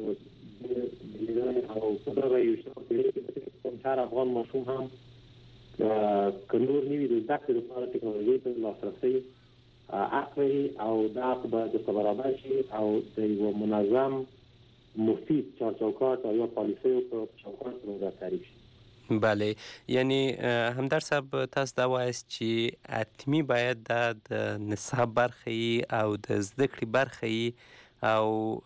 او په دغه یویشتمه پېړۍ کې فکر کوم چې هر افغان ماشوم هم که نور نه وي د زده کړې لپاره ټکنالوژۍ ته لاسرسی حق لري او دا حق به درته برابر شي او د یو منظم مفید چارچوکات او یا پالیسیو په چوکاټ کې به تعریف شي. بله، یعنی همدرد صاحب تاسو دا وایست چې حتمي باید دا د نصاب برخه او د زده کړې برخه او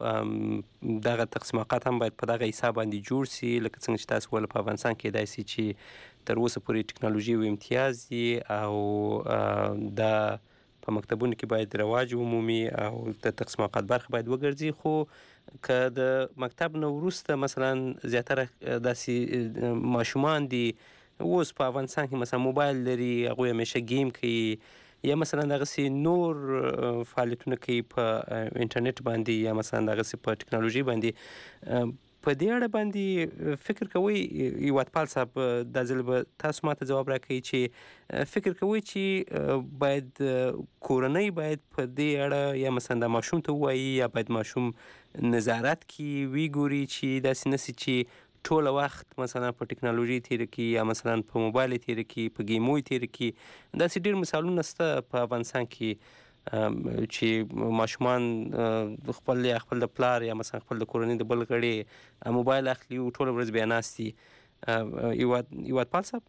دغه تقسیمات هم باید په دغه حساب باندې جوړ سي، لکه څنګه چې تاسو ول په افغانستان کې داسې چې تر اوسه پورې ټکنالوژي و امتیاز دي او دا په مکتبونو کې باید رواج عمومي او د تقسیمات برخه باید وګرځي. خو که د مکتب نه وروسته مثلا زیاتره داسې ماشومان دي اوس په افغانستان کې مثلا موبایل لري، هغوی همیشه گیم کوي یا مثلا دغسې نور فعالیتونه کوي په انټرنیټ باندې یا مثلا دغسې په ټکنالوژي باندې، په دې اړه باندې فکر کوئ هیوادپال صاحب دا ځل به تاسو ماته ځواب راکړئ چې فکر کوئ چې باید کورنۍ باید په دې اړه یا مثلا دا ماشوم ته ووایي یا باید ماشوم نظارت کې وی ګوري چې داسې نسي چې ټوله وخت مثلا په ټکنالوژي تیر کړي یا مثلا په موبایل تیر کړي، په گیمو تیر کړي. داسې ډېر مثالونه شته په افغانستان کې چې ماشومان خپل یا خپل د پلار یا مثلا خپل د کورنۍ د بل غړي موبایل اخلي او ټوله ورځ بیا ناست دي. هیوادپال صاحب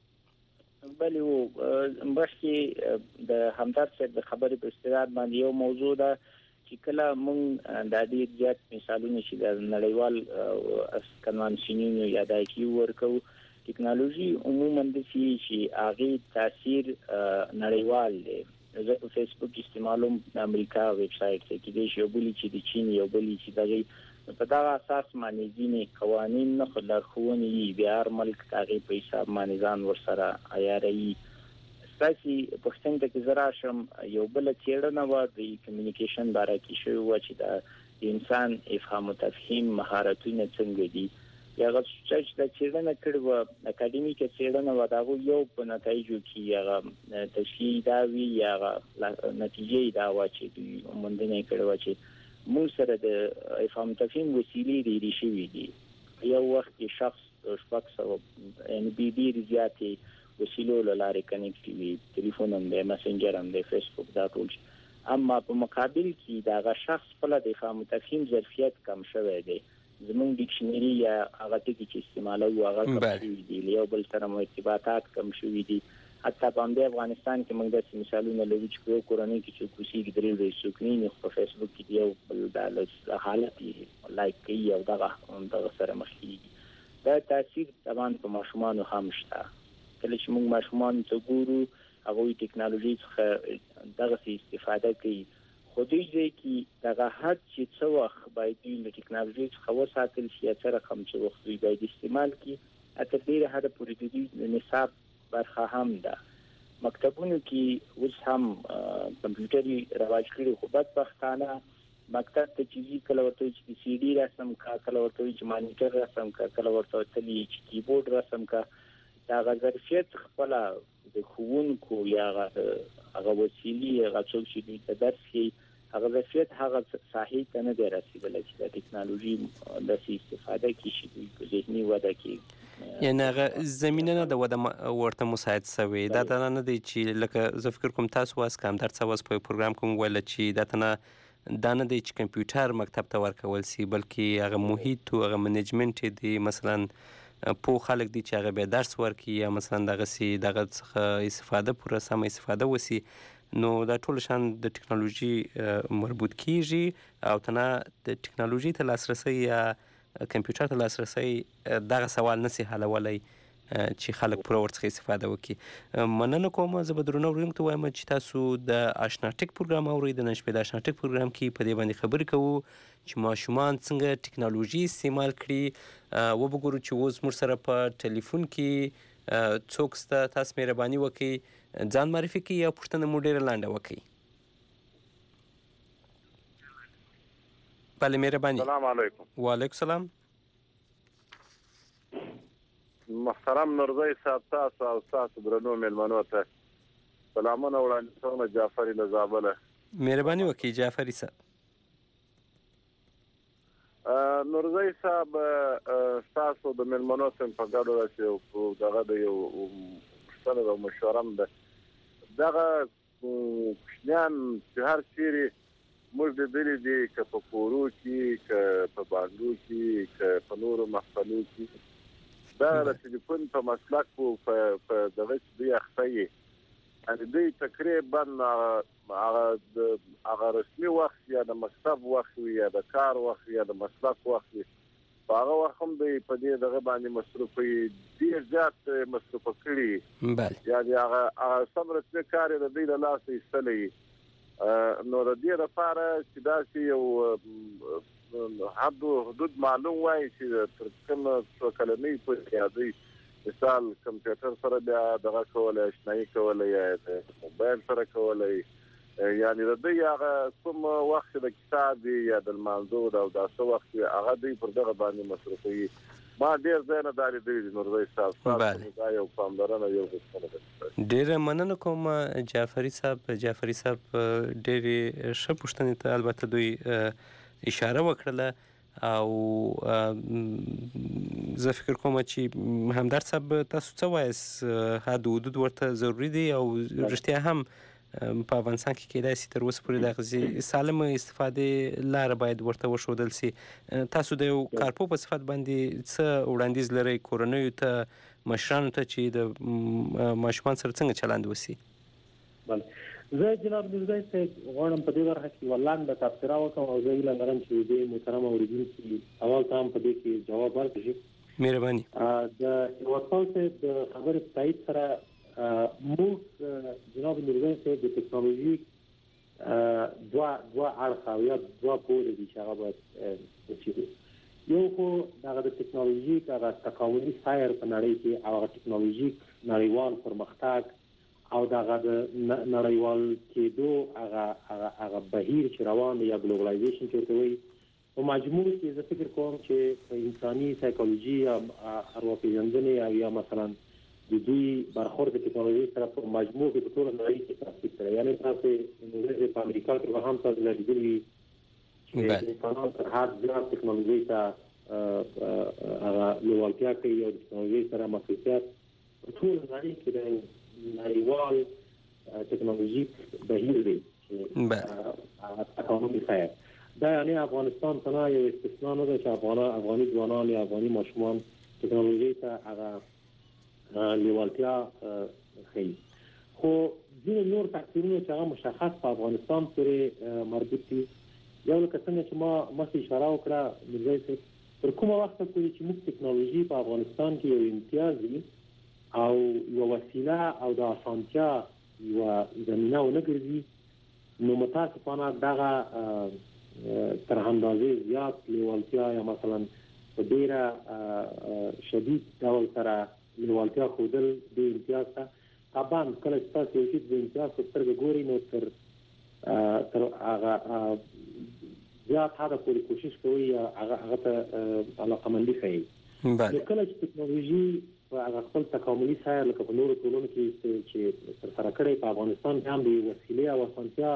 بله، و مخکې د همدرد صاحب د خبرې په استناد باندې یو موضوع ده چې کله موږ د ډېر زیات مثالونه چې د نړیوال کنوانسیونونو یا د آی کیو ورکو ټکنالوژي عموما د چې هغې تاثیر نړیوال دی. زه په فیسبوک استعمالوم د امریکا ویب سایټ ته کې دی چې یو بلی چې د چین یو بلی چې دغه په دغه اساس باندې ځینې قوانین نه خو لارښوونې وي، بیا هر ملک د هغې په حساب باندې ځان ورسره عیاروي. ستاسې پوښتنې ته که زه راشم، یو بله څېړنه وه د کمیونیکیشن باره کې شوې وه چې د انسان افهام و تفهیم مهارتونه څنګه دي. هغه چې د څېړنه کړې وه اکاډمیکه څېړنه وه، د هغوی یو په نتایجو کې هغه تشریح دا وي یا هغه نتیجه یې دا وه چې دوی موندنه یې کړې وه چې موږ سره د افهام تفهیم وسیلې ډېرې شوي دي. یو وخت کې شخص شپږ سوه یعنې ډېرې زیاتې وسیلو له لارې کنیکټ وي، تلیفون هم دی، مسنجر هم دی، فیسبوک، دا ټول. اما په مقابل کې د هغه شخص خپله د افهام تفهیم ظرفیت کم شوی دی. زمونږ ډکشنري یا هغه ټکي چې استعمالوو هغه کم شوي دي، له یو بل سره مو ارتباطات کم شوي دي. حتی په همدې افغانستان کې موږ داسې مثالونه لرو چې په یو کورنۍ کې څوک اوسېږي درې ورځې څوک نه وي، خو په فیسبوک کې د یو بل دا حالت یې لایک کوي او دغه دغه سره مخ کېږي. دا تاثیر طبعا په ماشومانو هم شته. کله چې موږ ماشومانو ته ګورو هغوی ټکنالوژي څخه دغسې استفاده کوي، خو دوی ځای کې دغه حد چې څه وخت باید دوی له ټکنالوژۍ څخه وساتل شي یا څه رقم څه وخت دوی باید استعمال کړي، تر ډېره حده پورې د دوی د نصاب برخه هم ده. مکتبونو کې اوس هم کمپیوټري رواج کړي، خو بدبختانه مکتب ته چې ځي کله ورته وایي چې د سی ډي رسم کا، کله ورته وایي چې مانیټر رسم کا، کله ورته وایي چې کیبورډ رسم کا. د هغه ظرفیت خپله د ښوونکو یا هغه وسیلې هغه څوک چې دوی ته درس ښیي هغه ظرفیت هغه ساحې ته نه دی رسېدلی چې د ټکنالوژي داسې استفاده کړي چې دوی په ذهني وده کې یعنې هغه زمینه نه د وده ورته مساعد شوې. دا دا نه دی چې لکه زه فکر کوم تاسو واس که همدرد صاحب واس په پروګرام کې وویله چې دا ته نه دا نه دی چې کمپیوټر مکتب ته ورکول سي، بلکې هغه محیط او هغه منیجمنټ دی، مثلا پوه خلک دي چې هغه به درس ورکړي یا مثلا دغسې دغه څخه استفاده پوره سمه استفاده وسي. نو دا ټول شان د ټکنالوژي مربوط کیږي او تنه د ټکنالوژي ته لاسرسی یا کمپیوټر ته لاسرسی دغه سوال نسی حلولی چې خلک پوره ورڅخه استفاده وکړي. مننه کوم. زه به درنو اورېدونکو ته وایم چې تاسو د آشنا ټک پروګرام اورئ. د نن شپې د آشنا ټک پروګرام کې په دې باندې خبرې کوو چې ماشومان څنګه ټکنالوژي استعمال کړي. وبګورو چې اوس موږ سره په ټلیفون کې څوک شته. تاسو مهرباني وکړئ ځان معرفي کړئ یا پوښتنه مو ډېره لنډه وکړئ. بله مهرباني. السلام علیکم. وعلیکم السلام. محترم نورزی صاحب تاسو او تاسو درنو مېلمنو ته سلامونه وړاندې کوم. جعفري له زابله. مهرباني وکړئ جعفري صاحب. نورزی صاحب تاسو د مېلمنو څخه په ګډه راځي دغه د یو پوښتنه او مشوره ده. دغه کوچنیان چې هر چیرې موږ لیدلي دي که په کورو کې که په بانډو کې که په نورو محفلو کې دا د ټلیفون په مسلک په دغه چې دوی اخته یي یعنې دوی تقریبا هغه رسمي وخت یا د مکتب وخت وي یا د کار وخت یا د مسلک وخت وي په هغه وخت هم دوی په دې دغه باندې مصروف وي. ډېر زیات مصروفه کړي یعنې هغه سم رسمي کار یې د دوی له لاسه ایستلی. نو د دې لپاره چې داسې یو حد و حدود معلوم وای چې تر کومه څو کلنۍ پورې یا دوی مثال کمپیوټر سره بیا دغه کولی اشنایي کولی یا د موبایل سره کولی یعنې د دوی هغه کوم وخت چې د کتاب وي یا د لمانځو د اوداسه وخت وي هغه دوی پر دغه باندې مصروفوي. ما ډېر ځای نه دا لیدلي دي نورزی صاحب. تاسو دا یو پاملرنه یو غوښتنه ده. ډېره مننه کوم جعفري صاحب. جعفري صاحب ډېرې ښه پوښتنې ته البته دوی اشاره وکړله او زه فکر کوم چې همدرد صاحب تاسو څه وایاست حد حدود ورته ضروري دی او رښتیا هم په افغانستان کې کېدای شي تر اوسه پورې د هغسې سالمه استفادې لاره باید ورته وښودل سي. تاسو د یو کارپوه په صفت باندې څه وړاندیز لرئ کورنیو ته مشرانو ته چې د ماشومان سره څنګه چلند وسي؟ زه جناب نورزی صاحب غواړم په دې برخه کې یوه لنډه تبصره وکړم او زه هیله لرم چې دې محترم اورېدونکي اول ته هم په دې کې جواب ورکړي. مهرباني. د هیوادپال صاحب د خبرې په تایید سره موږ جناب نورزی صاحب د ټکنالوژي دوه دوه اړخه او یا دوه پوله دي چې هغه باید وڅېړو. یو خو دغه د ټکنالوژیک هغه تکاملي سیر په نړۍ کې او هغه ټکنالوژیک نړیوال پرمختګ او دغه د نړیوال کېدو هغه هغه هغه بهیر چې روان دی یا ګلوبلایزیشن چې ورته وایي په مجموع کې زه فکر کوم چې په انساني سایکولوژي یا ارواپېژندنې او یا مثلا د دوی برخورد د ټکنالوژي سره په مجموع کې په ټوله نړۍ کې تاثیر کړی. یعنې تاسې په امریکا کې به هم تاسو لیدلي وي چې انسانان تر حد زیات ټکنالوژۍ ته هغه لیوالتیا کوي او د ټکنالوژۍ سره مصروفیت په ټوله نړۍ کې د نړیوال ټکنالوژیک بهیر دی چې تکاملي سیر. دا یعنې افغانستان ته یو استثنا نه ده چې افغاني ځوانان یا افغاني ماشومان ټکنالوژۍ ته هغه لیوالتیا ښیي. خو ځینې نور فکټورونه چې هغه مشخص په افغانستان پورې مربوط دي. یو لکه څنګه چې ما مخکې اشاره وکړه نورزی صاحب تر کومه وخته پورې چې موږ ټکنالوژي په افغانستان کې یو امتیاز وي او یوه وسیله او د اسانتیا یوه زمینه ونه ګرځي نو متاسفانه دغه تر اندازې زیات لیوالتیا یا مثلا په ډېره شدید ډول سره لیوالتیا ښودل د امتیاز ته طبعا کله چې تاسو یو شي د امتیاز په سترګه ګورئ نو تر تر هغه زیات حده پورې کوشش کوئ یا هغه ته علاقمندي ښیي. نو کله چې ټکنالوژي په هغه خپل تکاملي سیر لکه په نورو ټولنو کې چې ترسره کړی په افغانستان کې هم د وسیلې او اسانتیا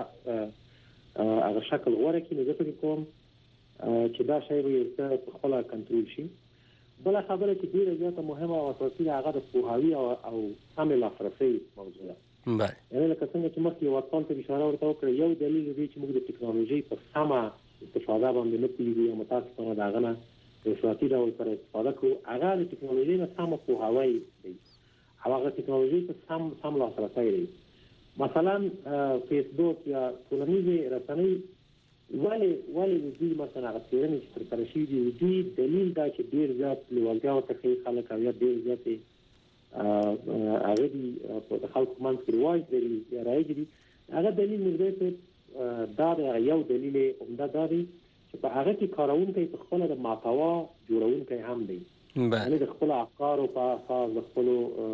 هغه شکل غوره کړي نو زه فکر کوم چې دا شی به یو څه په خپله کنټرول شي. بله خبره چې ډېره زیاته مهمه او اساسي ده هغه د پوهاوي او او سمې لاسرسۍ موضوع ده. یعنې لکه څنګه چې مخکې یو اطفال ته اشاره ورته وکړه یو دلیل دی چې موږ د ټکنالوژۍ په سمه استفاده باندې نه پوهېږو یا متاسفانه د هغه نه په افراطي ډول سره استفاده کوو. هغه د ټکنالوژۍ نه سمه پوهاوی دی او هغه ټکنالوژۍ ته سم سم لاسرسی دی. مثلا فیسبوک یا ټولنیزې رسنۍ ولې ولې د دوی مثلا هغه څېړنې چې ترسره شوي دي د دوی دلیل دا چې ډېر زیات لیوالتیا ورته ښیي خلک او یا ډېر زیاتې هغه دی په خلکو منځ کې روایت لري یا راځي دي هغه دلیل موږ دا یو دلیل عمده دی چې په هغه کې کارونکي په خپل د محتوا جوړونکي هم دی یعنی د خپل افکار او په اساس د خپل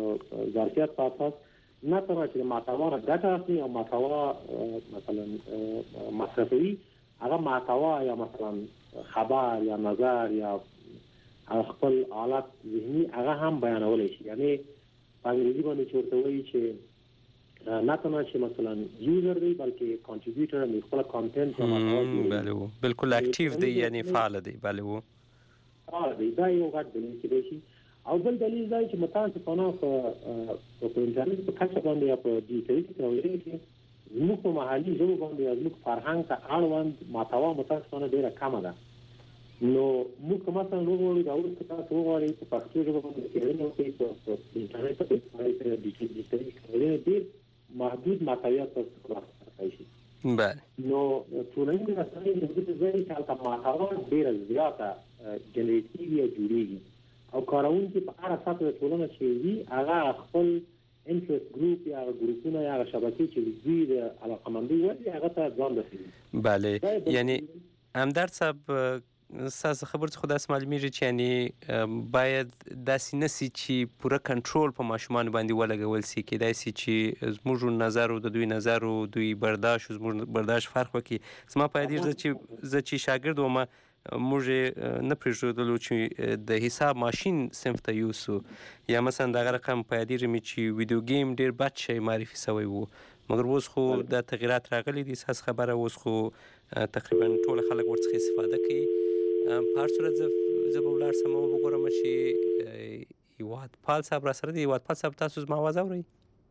ظرفیت په اساس نه تر چې محتوا نه ګټه اخلي او محتوا مثلا مصرفي هغه محتوا یا مثلا خبر یا نظر یا خپل حالت ذهني هغه هم بیانولای شي یعنی په انګریزي باندې چورته وایي چې نه تنها چې مثلا یوزر دی بلکې کنټریبیوټر هم خپل کانټینټ یا محتوا بله و بالکل اکټیو دی یعنی فعال دی بله و فعال دی دا یو غټ دلیل کېدای شي او بل دلیل دا چې متاسفانه په په انټرنیټ په کچه باندې یا په ډیجیټل ټیکنالوژي کې زموږ په محلي ژبه باندې زموږ فرهنګ ته اړوند محتوا متاسفانه ډېره کمه ده نو موږ مثلا وګورو دا اوس تاسو وګورئ په پښتو ژبه باندې کې نه کوي په انټرنیټ په ډیجیټل ټیکنالوژي ډېر محدود محتویات تاسو خلاص شي بله نو ټولنیز رسنۍ د دې ځای چې هلته محتوا ډېره زیاته جنریټ کېږي او جوړېږي او کارونکي په هر سطح د ټولنه چې وي هغه خپل انټرست ګروپ یا ګروپونه یا شبکې چې دوی د علاقمندي وي هغه ته ځان رسوي بله یعنی همدرد صاحب ساس خبر څه خداس معلومیږي چې یعنی باید داسې نسی چې پوره کنټرول په ماشومان باندې ولګول سي کېدای سي چې زموږ نظر او د دوی نظر او دوی برداشت او زموږ برداشت فرق وکړي زما په دې چې زه چې شاګرد وم موږ نه پرېږدلو چې د حساب ماشین صنف ته یوسو یا مثلا دغه رقم په یادېږي مې چې ویډیو گیم ډېر بد شی معرفي سوی و مګر اوس خو دا تغیرات راغلي دي ساس خبره اوس خو تقریبا ټول خلک ورڅخه استفاده کوي په هر صورت زه زه به ولاړ سم وګورم چې هیواد پال صاحب را سره دی هیواد پال صاحب تاسو زما اواز اورئ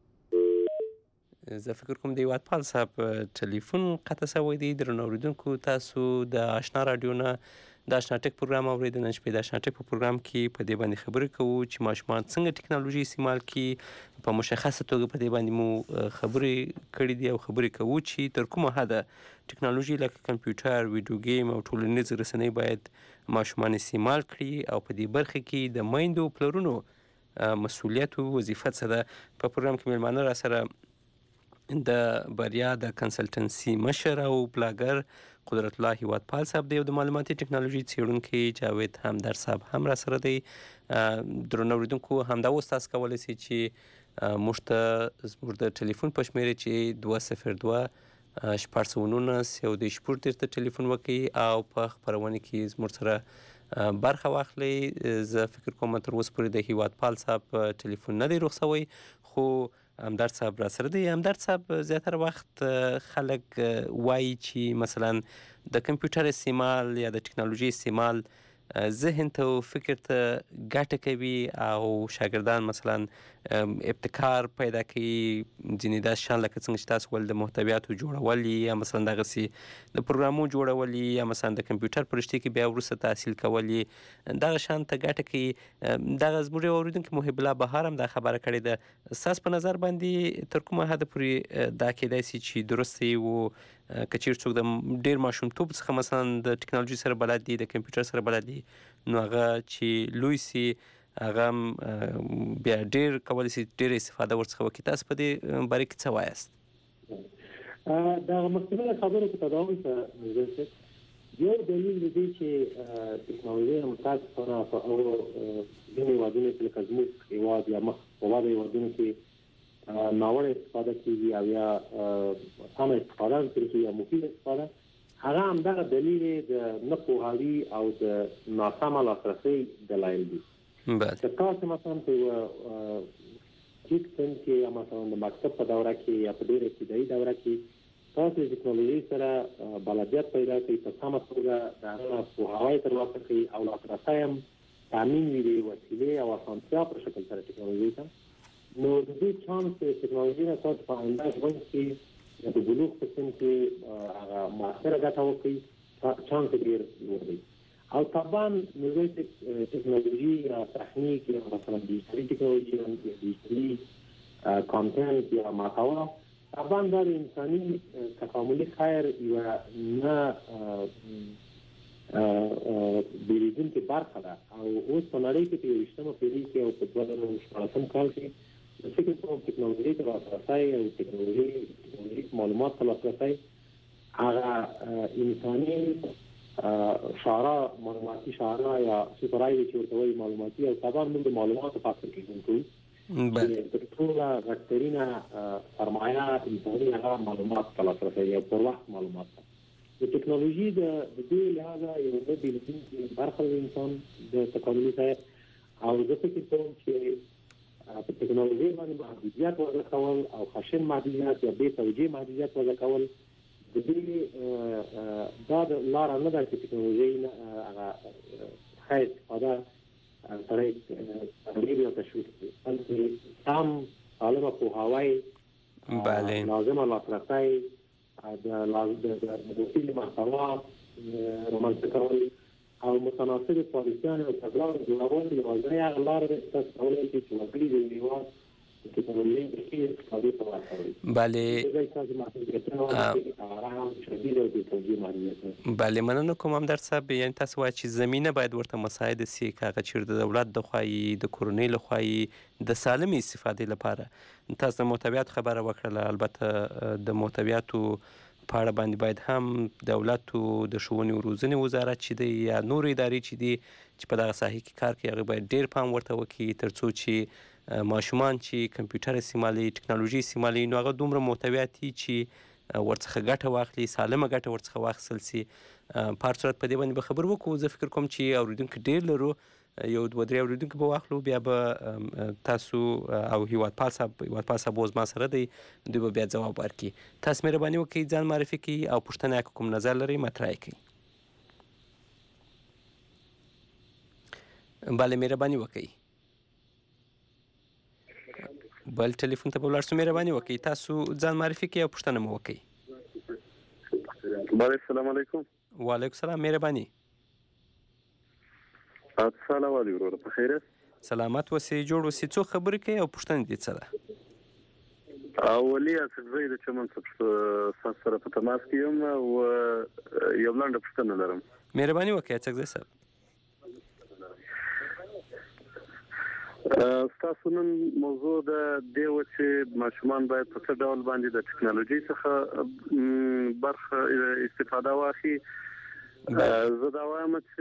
زه فکر کوم د هیواد پال صاحب ټلیفون قطع سوی دی درنو اوریدونکو تاسو د آشنا رادیو نه د آشنا ټک پروګرام اورئ د نن شپې د آشنا ټک په پروګرام کې په دې باندې خبرې کوو چې ماشومان څنګه ټکنالوژي استعمال کړي په مشخصه توګه په دې باندې مو خبرې کړې دي او خبرې کوو چې تر کومه حده ټکنالوژي لکه کمپیوټر ویډیو گیم او ټولنیز رسنۍ باید ماشومان استعمال کړي او په دې برخه کې د میندو پلرونو مسؤلیت او وظیفه څه ده په پروګرام کې مېلمانه را سره د بریا د کنسلټنسي مشر او بلاګر قدرت الله هیواد پال صاحب دی او د معلوماتي ټکنالوژي څېړونکی جاوید همدرد صاحب هم را سره دی درنو اوریدونکو همدا اوس تاسو کولی شئ چې موږ ته زموږ د ټلیفون په شمېره چې دوه صفر دوه شپږ سوه نولس یو دېرش شپږ ته ټلیفون وکړئ او په خپرونه کې زموږ سره برخه واخلئ زه فکر کوم تر اوسه پورې د هیواد پال صاحب ټلیفون نه دی روغ سوی خو همدرد صاحب را سره دی همدرد صاحب زیاتره وخت خلک وایي چې مثلا د کمپیوټر استعمال یا د ټکنالوژي استعمال ذهن ته او فکر ته ګټه کوي او شاګردان مثلا ابتکار پیدا کوي ځینې داسې شیان لکه څنګه چې تاسو ویل د محتویاتو جوړول یا مثلا دغسې د پروګرامو جوړول یا مثلا د کمپیوټر په رشته کې بیا وروسته تحصیل کول دغه شیان ته ګټه کوي دغه زموږ یو اورېدونکي محب الله بهار هم دا خبره کړې ده ستاسو په نظر باندې تر کومه حده پورې دا کېدای شي چې درسته وي و که چیرې څوک د ډېر ماشومتوب څخه مثلا د ټکنالوژي سره بلد دي د کمپیوټر سره بلد دي نو هغه چې لوی سي هغه بیا ډېر کولی شي ډېره استفاده ورڅخه وکړي تاسو په دې باره کې څه وایاست دغه مخکې خبرو په تداوم سره یو دلیل دی چې ټکنالوژي متاسفانه په هغو ځینې هېوادونو کې لکه زموږ هېواد یا مخ په واده هېوادونو کې ناوړه استفاده کېږي او یا سمه استفاده ترې کېږي یا مفید استفاده هغه همدغه دلیل د نه پوهاوي او د ناسمه لاسرسي دلایل دي که تاسو مثلا په یوه ټیک سن کې یا مثلا د مکتب په دوره کې یا په ډېره ابتدایي دوره کې تاسو د ټکنالوژي سره بلدیت پیدا کړئ په سمه توګه د هغه نه پوهاوی ترلاسه کړئ او لاسرسی هم تامین وي د وسیلې او اسانتیا په شکل سره ټکنالوژي ته نو د دې چانس ټکنالوژي نه تاسو په آینده ژوند کې د بلوغ په سن کې هغه مؤثره ګټه وکړي چانس ډېر لوړ دی او طبعا نوې ټکنالوژي یا تخنیک یا مثلا ډیجیټلي ټکنالوژي یا ډیجیټلي کانټنټ یا محتوا طبعا دا د انساني تکاملي خیر یوه نه بیریدونکې برخه ده او اوس په نړۍ کې په یویشتمه پېړۍ کې او په دوه زره شپاړسم کال کې د فکر کوم ټکنالوژي ته لاسرسی او ټکنالوژي ټکنالوژیک معلومات ته لاسرسی هغه انساني شعرا معلوماتي شعرا یا سوپرایوي چې ورته وایي معلوماتي او طبعا موږ د معلوماتو په اصل کې کوو چې ټول غټرینه سرمایه انساني هغه معلومات ته لاسرسی او پر وخت معلومات د ټکنالوژي د دې لهجه یو د بیلګې برخه د انسان د تکاملي ځای او زه فکر کوم چې په ټکنالوژي باندې محدودیت وضع کول او خشن محدودیت یا بې توجیه محدودیت وضع کول د دې دا د لاره نه ده چې ټکنالوژي هغه ښه استفاده سړی ترغیب یا تشویق کړي بلکې سم سالمه پوهاوی لازمه لاسرسی د وسیلې محتوا رامنځته کول او متناسب پالیسیانې او تګلارې جوړول یوازینۍ هغه لاره ده چې تاسو کولی شئ چې وګړي د یو هېواد د ټکنالوژۍ د ښې استفادې ته ورکوئ. بله بله مننه کوم همدرد صاحب. یعنې تاسو وایئ چې زمینه باید ورته مساعده سي که هغه چیرې د دولت لخوا یي د کورنۍ لخوا یي د سالمې استفادې لپاره. تاسو د محتویاتو خبره وکړله، البته د محتویاتو په اړه باندې باید هم دولتو د ښوونې او روزنې وزارت چې دی یا نور ادارې چې دي چې په دغه ساحه کې کار کوي هغه باید ډېر پام ورته وکړي تر څو چې ماشومان چې کمپیوټر استعمالوي ټکنالوژي استعمالوي نو هغه دومره محتویات دي چې ورڅخه ګټه واخلي، سالمه ګټه ورڅخه واخیستل سي. په هر صورت په دې باندې به خبر وکړو. زه فکر کوم چې اورېدونکي ډېر لرو، یو دوه درې اورېدونکي به واخلو، بیا به تاسو او هیوادپال صاحب هیوادپال صاحب اوس ما سره دی، دوی به بیا ځواب ورکړي. تاسو مهرباني وکړئ ځان معرفي کړئ او پوښتنه که کوم نظر لرئ مطرح یې کړئ. بله مهرباني وکړئ. بل ټلیفون ته به ولاړ شو. مهرباني وکړئ تاسو ځان معرفي کړئ او پوښتنه مو وکړئ. بله السلام علیکم. وعلیکم السلام. مهرباني. السلام علیکم وروره په خیریت؟ سلامت اوسئ، جوړ اوسئ. څو خبرې کوئ او پوښتنه دې څه ده؟ اولي اسدزی د چمن څخه سره په تماس کې یم او یو لنډه پوښتنه لرم. مهرباني وکړئ اسدزی صاحب. ستاسو نن موضوع د دې و چې ماشومان باید په څه ډول باندې د ټکنالوژي څخه برخه استفاده واخلي. زه دا وایم چې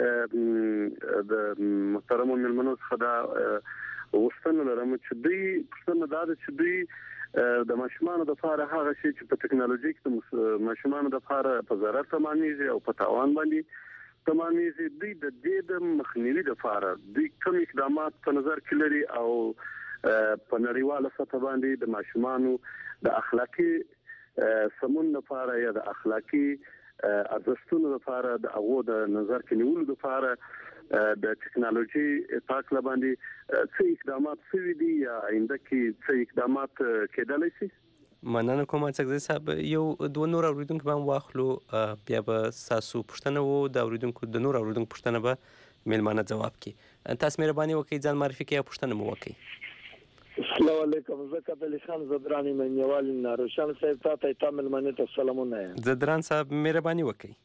د محترمو مېلمنو څخه دا غوښتنه لرم چې دوی پوښتنه دا ده چې دوی د ماشومانو دپاره هغه شی چې په ټکنالوژي کې د ماشومانو دپاره په ضرر تمامېږي او په تاوان باندې تمامېږي، دوی د دې د مخنیوي دپاره دوی کوم اقدامات په نظر کې لري او په نړیواله سطح باندې د ماشومانو د اخلاقي سمون لپاره یا د اخلاقي ارزښتونو لپاره د هغو د نظر کې نیولو لپاره د ټکنالوژي په هکله باندې څه اقدامات شوي دي یا آینده کې څه اقدامات کېدلی شي؟ مننه کوم اسدزی صاحب. یو دوه نور اورېدونکي به هم واخلو، بیا به ستاسو پوښتنه و د اورېدونکو د نور اورېدونکو پوښتنه به میلمانه ځواب کړي. تاسو مهرباني وکړئ ځان معرفي کړئ او پوښتنه مو وکړئ. السلام علیکم. زه کابل خان زدران منیوال نه روشن صاحب ته ته ملمنه ته سلامونه. زدران صاحب مهرباني وکړئ.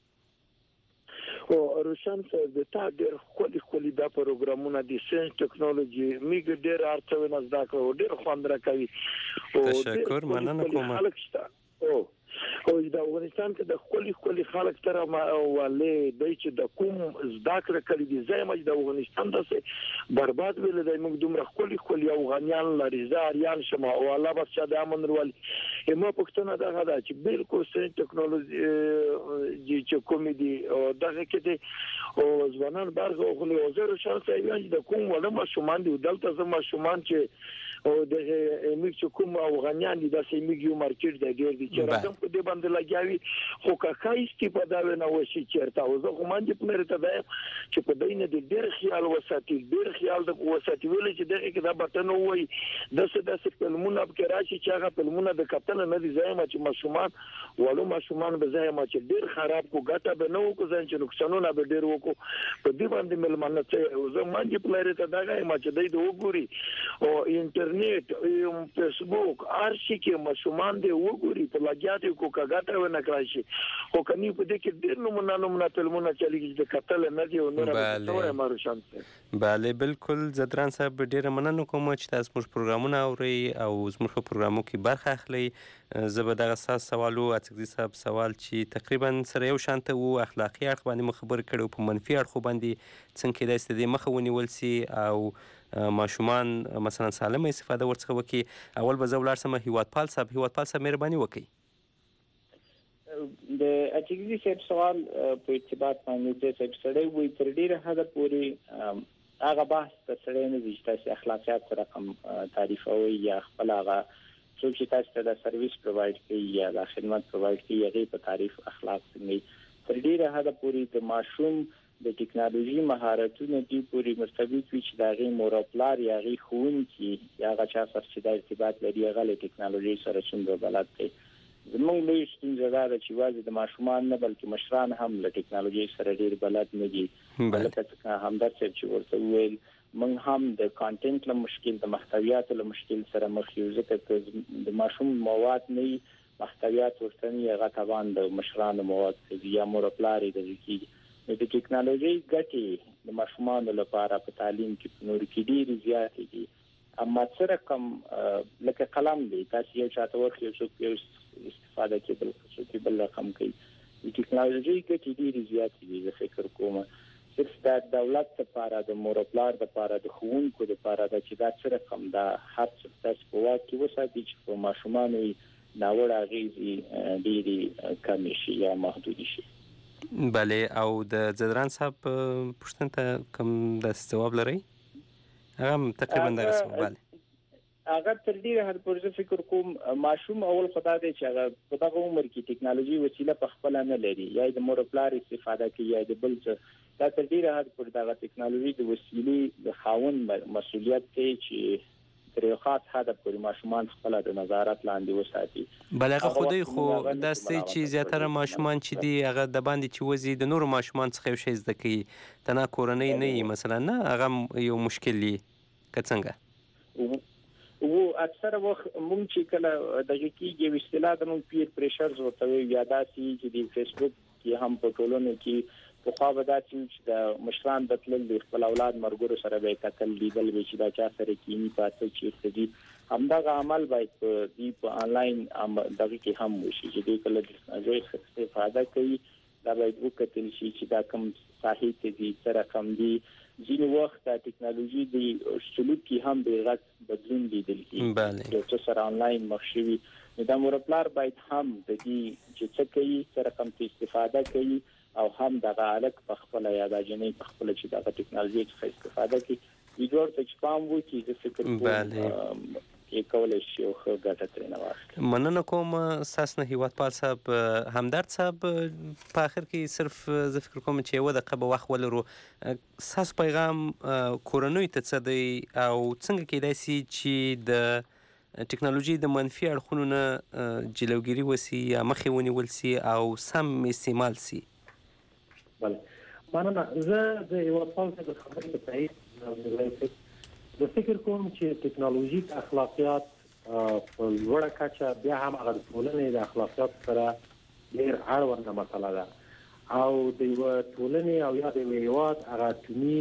او روشن صاحب د تا ډېر خولي خولي دا پروګرامونه د ساينس ټکنالوژي میګ ډېر ارڅونه زده کړو، ډېر خوند راکوي. تشکر، مننه کوم. او او د افغانستان کې د خولي خولي خلک تر والي د چې د کوم زده کړه کړي دي زموږ د افغانستان دسه برباد ویل د موږ دومره خولي خولي افغانیان لري زاریان شمه او الله بس د امن ورول ما پښتنه دغه دا چې بالکل ساينس ټکنالوژي چې کوم دي او دغه کې دي او ځوانان برغه او خو زه شان سایوان د کوم ولما شومان دي دلته زما شومان چې او د میګ چې کوم افغانیان دي د سیمګ یو مارکیټ د ډیر دي چې راځم په دې باندې لګیاوي خو که کایستي په دا نه وشي چیرته او زه کوم باندې پنره ته ده چې په دینه د ډیر خیال وساتي ډیر خیال د وساتي ویل چې دغه کې دا بټنه وای د څه د څه فلمونه به راشي چې هغه فلمونه د کتل نه دي ځای ما چې ماشومان ولو ماشومان به ځای ما چې ډیر خراب کو ګټه به نه وکړي ځان چې نقصانونه به ډیر وکړو په دې باندې ملمنه ته زه باندې پنره ته دا ما چې دای د وګوري او انټر انټرنیټ فیسبوک ارشي کې مشومان دی وګوري په لګیاتو کو کاګاټه ونه کړی خو کني په دې کې ډېر نمونه نمونه فلمونه چلیږي د قتل نه دی او نور څه مارو شانته bale بالکل زدران صاحب ډېر مننه کوم چې تاسو موږ پروګرامونه اوري او زموږ په پروګرامو کې برخه اخلي زه به دغه ساس سوالو اڅکزي صاحب سوال چې تقریبا سره یو شانته وو اخلاقي اړخ باندې مخبر کړو په منفي اړخ باندې څنګه کېدای شي د مخه ونیول شي او ماشومان مثلا سالمه استفاده ورڅخه وکړي اول به زه ولاړ سم هیوادپال صاحب هیوادپال صاحب مهرباني وکړئ د اچګزي صاحب سوال په ارتباط باندې چې سړی وي تر ډیره حد پورې هغه بحث ته سړی نه دي چې تاسو اخلاقیات رقم تعریف او یا خپل هغه څوک چې تاسو ته د سرویس پرووايډ کوي یا د خدمات پرووايډ کوي هغه په تعریف اخلاق څنګه تر ډیره حد پورې د ماشوم د ټکنالوژي مهارتونو دی پورې مرتبط وي چې دغه مورپلار یا غي خون کې یا هغه چا سره چې د ارتباط لري هغه له ټکنالوژي سره څنګه بلد دی زموږ لوی ستونزه دا ده چې واځي د ماشومان نه بلکې مشران هم له ټکنالوژي سره ډیر بلد نه دي لکه همدار چې ورته ویل موږ هم د کانټینټ له مشکل د محتویات له مشکل سره مخ یو ځکه د ماشوم مواد نه محتویات ورته نه هغه توان د مشران مواد یا مورپلاري د ځکه د ټکنالوژي ګټي د ماشومان لپاره په تعلیم کې نور کې ډیر زیات دي اما سره کوم لکه قلم دی تاسو یو چاته ورخ یو څوک یو استفاده کوي بل څه کې بل رقم کوي د ټکنالوژي کې ډیر زیات دي زه فکر کوم صرف د دولت لپاره د مورپلار لپاره د خوونکو لپاره د چې دا سره کوم دا هر څه تاسو په واک کې وساتي چې په ماشومان وي ناوړه اغیزې ډېری کم شي یا محدود شي bale او د زدران صاحب پښتنه ته کوم د جواب لري هغه تقریبا دغه سوال هغه تر دې حد پورې فکر کوم ماشوم اول خدای دې چې هغه په دغه عمر کې ټکنالوژي وسیله په خپل نه لري یا د مورپلار استفاده کوي یا د بل څه دا تر دې حد پورې دغه ټکنالوژي د وسیلې د خاون مسؤلیت دی چې تر یو خاص حد پورې ماشومان خپل د نظارت لاندې وساتي بلغه خودی خو دا ستې چې زیاتره ماشومان چې دی هغه د باندې چې وزي د نورو ماشومان څخه یو شی زده کوي تنا کورنۍ نه مثلا نه هغه یو مشکل دی کڅنګه او اکثر وخت مونږ چې کله دغه کې یو اصطلاح د مونږ پیر پریشر ورته یا داسي چې د فیسبوک کې هم په ټولنه کې په خوا به دا چې د مشران د تلل د خپل اولاد مرګورو سره به کتل لیدل وي چې دا چا سره کینی پاتې چې دي همدغه عمل باید په دې په انلاین دغه کې هم وشي چې د کله د ځای استفاده کوي دا باید وکړل شي چې دا کوم صحیح دي سره کم دي ځینې وخت د ټکنالوژي د سلوک کې هم د غږ بدلون لیدل کیږي یو څه سره انلاین مخ شوي د مورپلار باید هم د دې چې څه کوي سره کم استفاده کوي او هم د غالک په خپل یا د جنې په خپل چې د ټکنالوژي څخه استفاده کوي ویډیو ته چې پام وکړي د فکر کوم کې کولای شي او ښه ګټه ترې واخلي مننه کوم ساسنه هیوادپال صاحب همدرد صاحب په اخر کې صرف زه فکر کوم چې یو دقیقه وخت ولرو ساس پیغام کورنۍ ته څه دی او څنګه کېدای شي چې د ټکنالوژي د منفي اړخونو نه جلوګیری وسی یا مخې ونیول سي او سم استعمال سي بله مننه زه د هیوادپال صاحب خبرې ته تایید د فکر کوم چې ټکنالوژیک اخلاقیات په لوړه کچه بیا هم هغه ټولنې د اخلاقیات سره ډېر اړونده مسله ده او د یو ټولنې او یا د یو هیواد هغه ټولني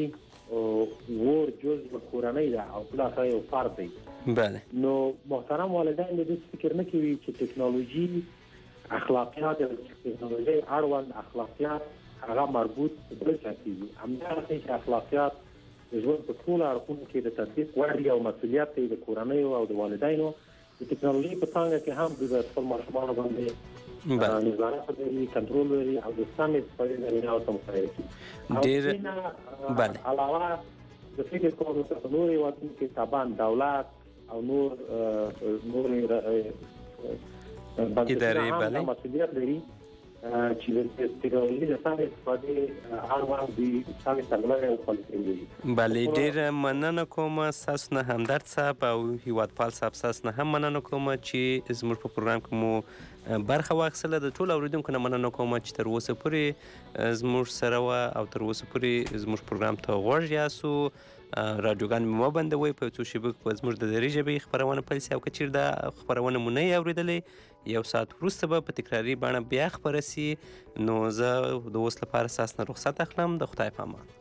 ور جزء کورنۍ ده او بل هغه یو فرد دی بله نو محترم والدین دې فکر نه کوي چې ټکنالوژي اخلاقیات او ټکنالوژي اړوند اخلاقیات هغه مربوط بل څه دي همدارنګه چې اخلاقیات د ژوند په ټول اړخونو کې د تطبیق وړ او مسؤلیت دی د کورنۍ او د والدینو د ټکنالوژي په څنګه کې هم د خپل ماشومان باندې نظارت لري کنټرول لري او د سمې استفادې لري او سم کار کوي ډېر بله علاوه د فکر کوم چې نور وطن کې تابان دولت او نور نور ادارې بله مسؤلیت لري چې د ټکنالوژي د سمې استفادې اړوند دي سمې تګلارې او پالیسۍ بله ډېر مننه کوم ساسو نه همدرد صاحب او هیوادپال صاحب ساسو نه هم مننه کوم چې زموږ په پروګرام کې مو برخه واخیستله. د ټولو اورېدونکو نه مننه کوم چې تر اوسه پورې زموږ سره وه او تر اوسه پورې زموږ پروګرام ته غوږ یاستو. راډیوګان مې مه بندوئ، په یو څو شېبو کې به زموږ د دري ژبې خپرونه پیل شي او که چېرې دا خپرونه مو نه یې اورېدلې یو ساعت وروسته به په تکراري بڼه بیا خپره سي. نو زه د اوس لپاره ستاسو نه رخصت اخلم. د خدای په امان.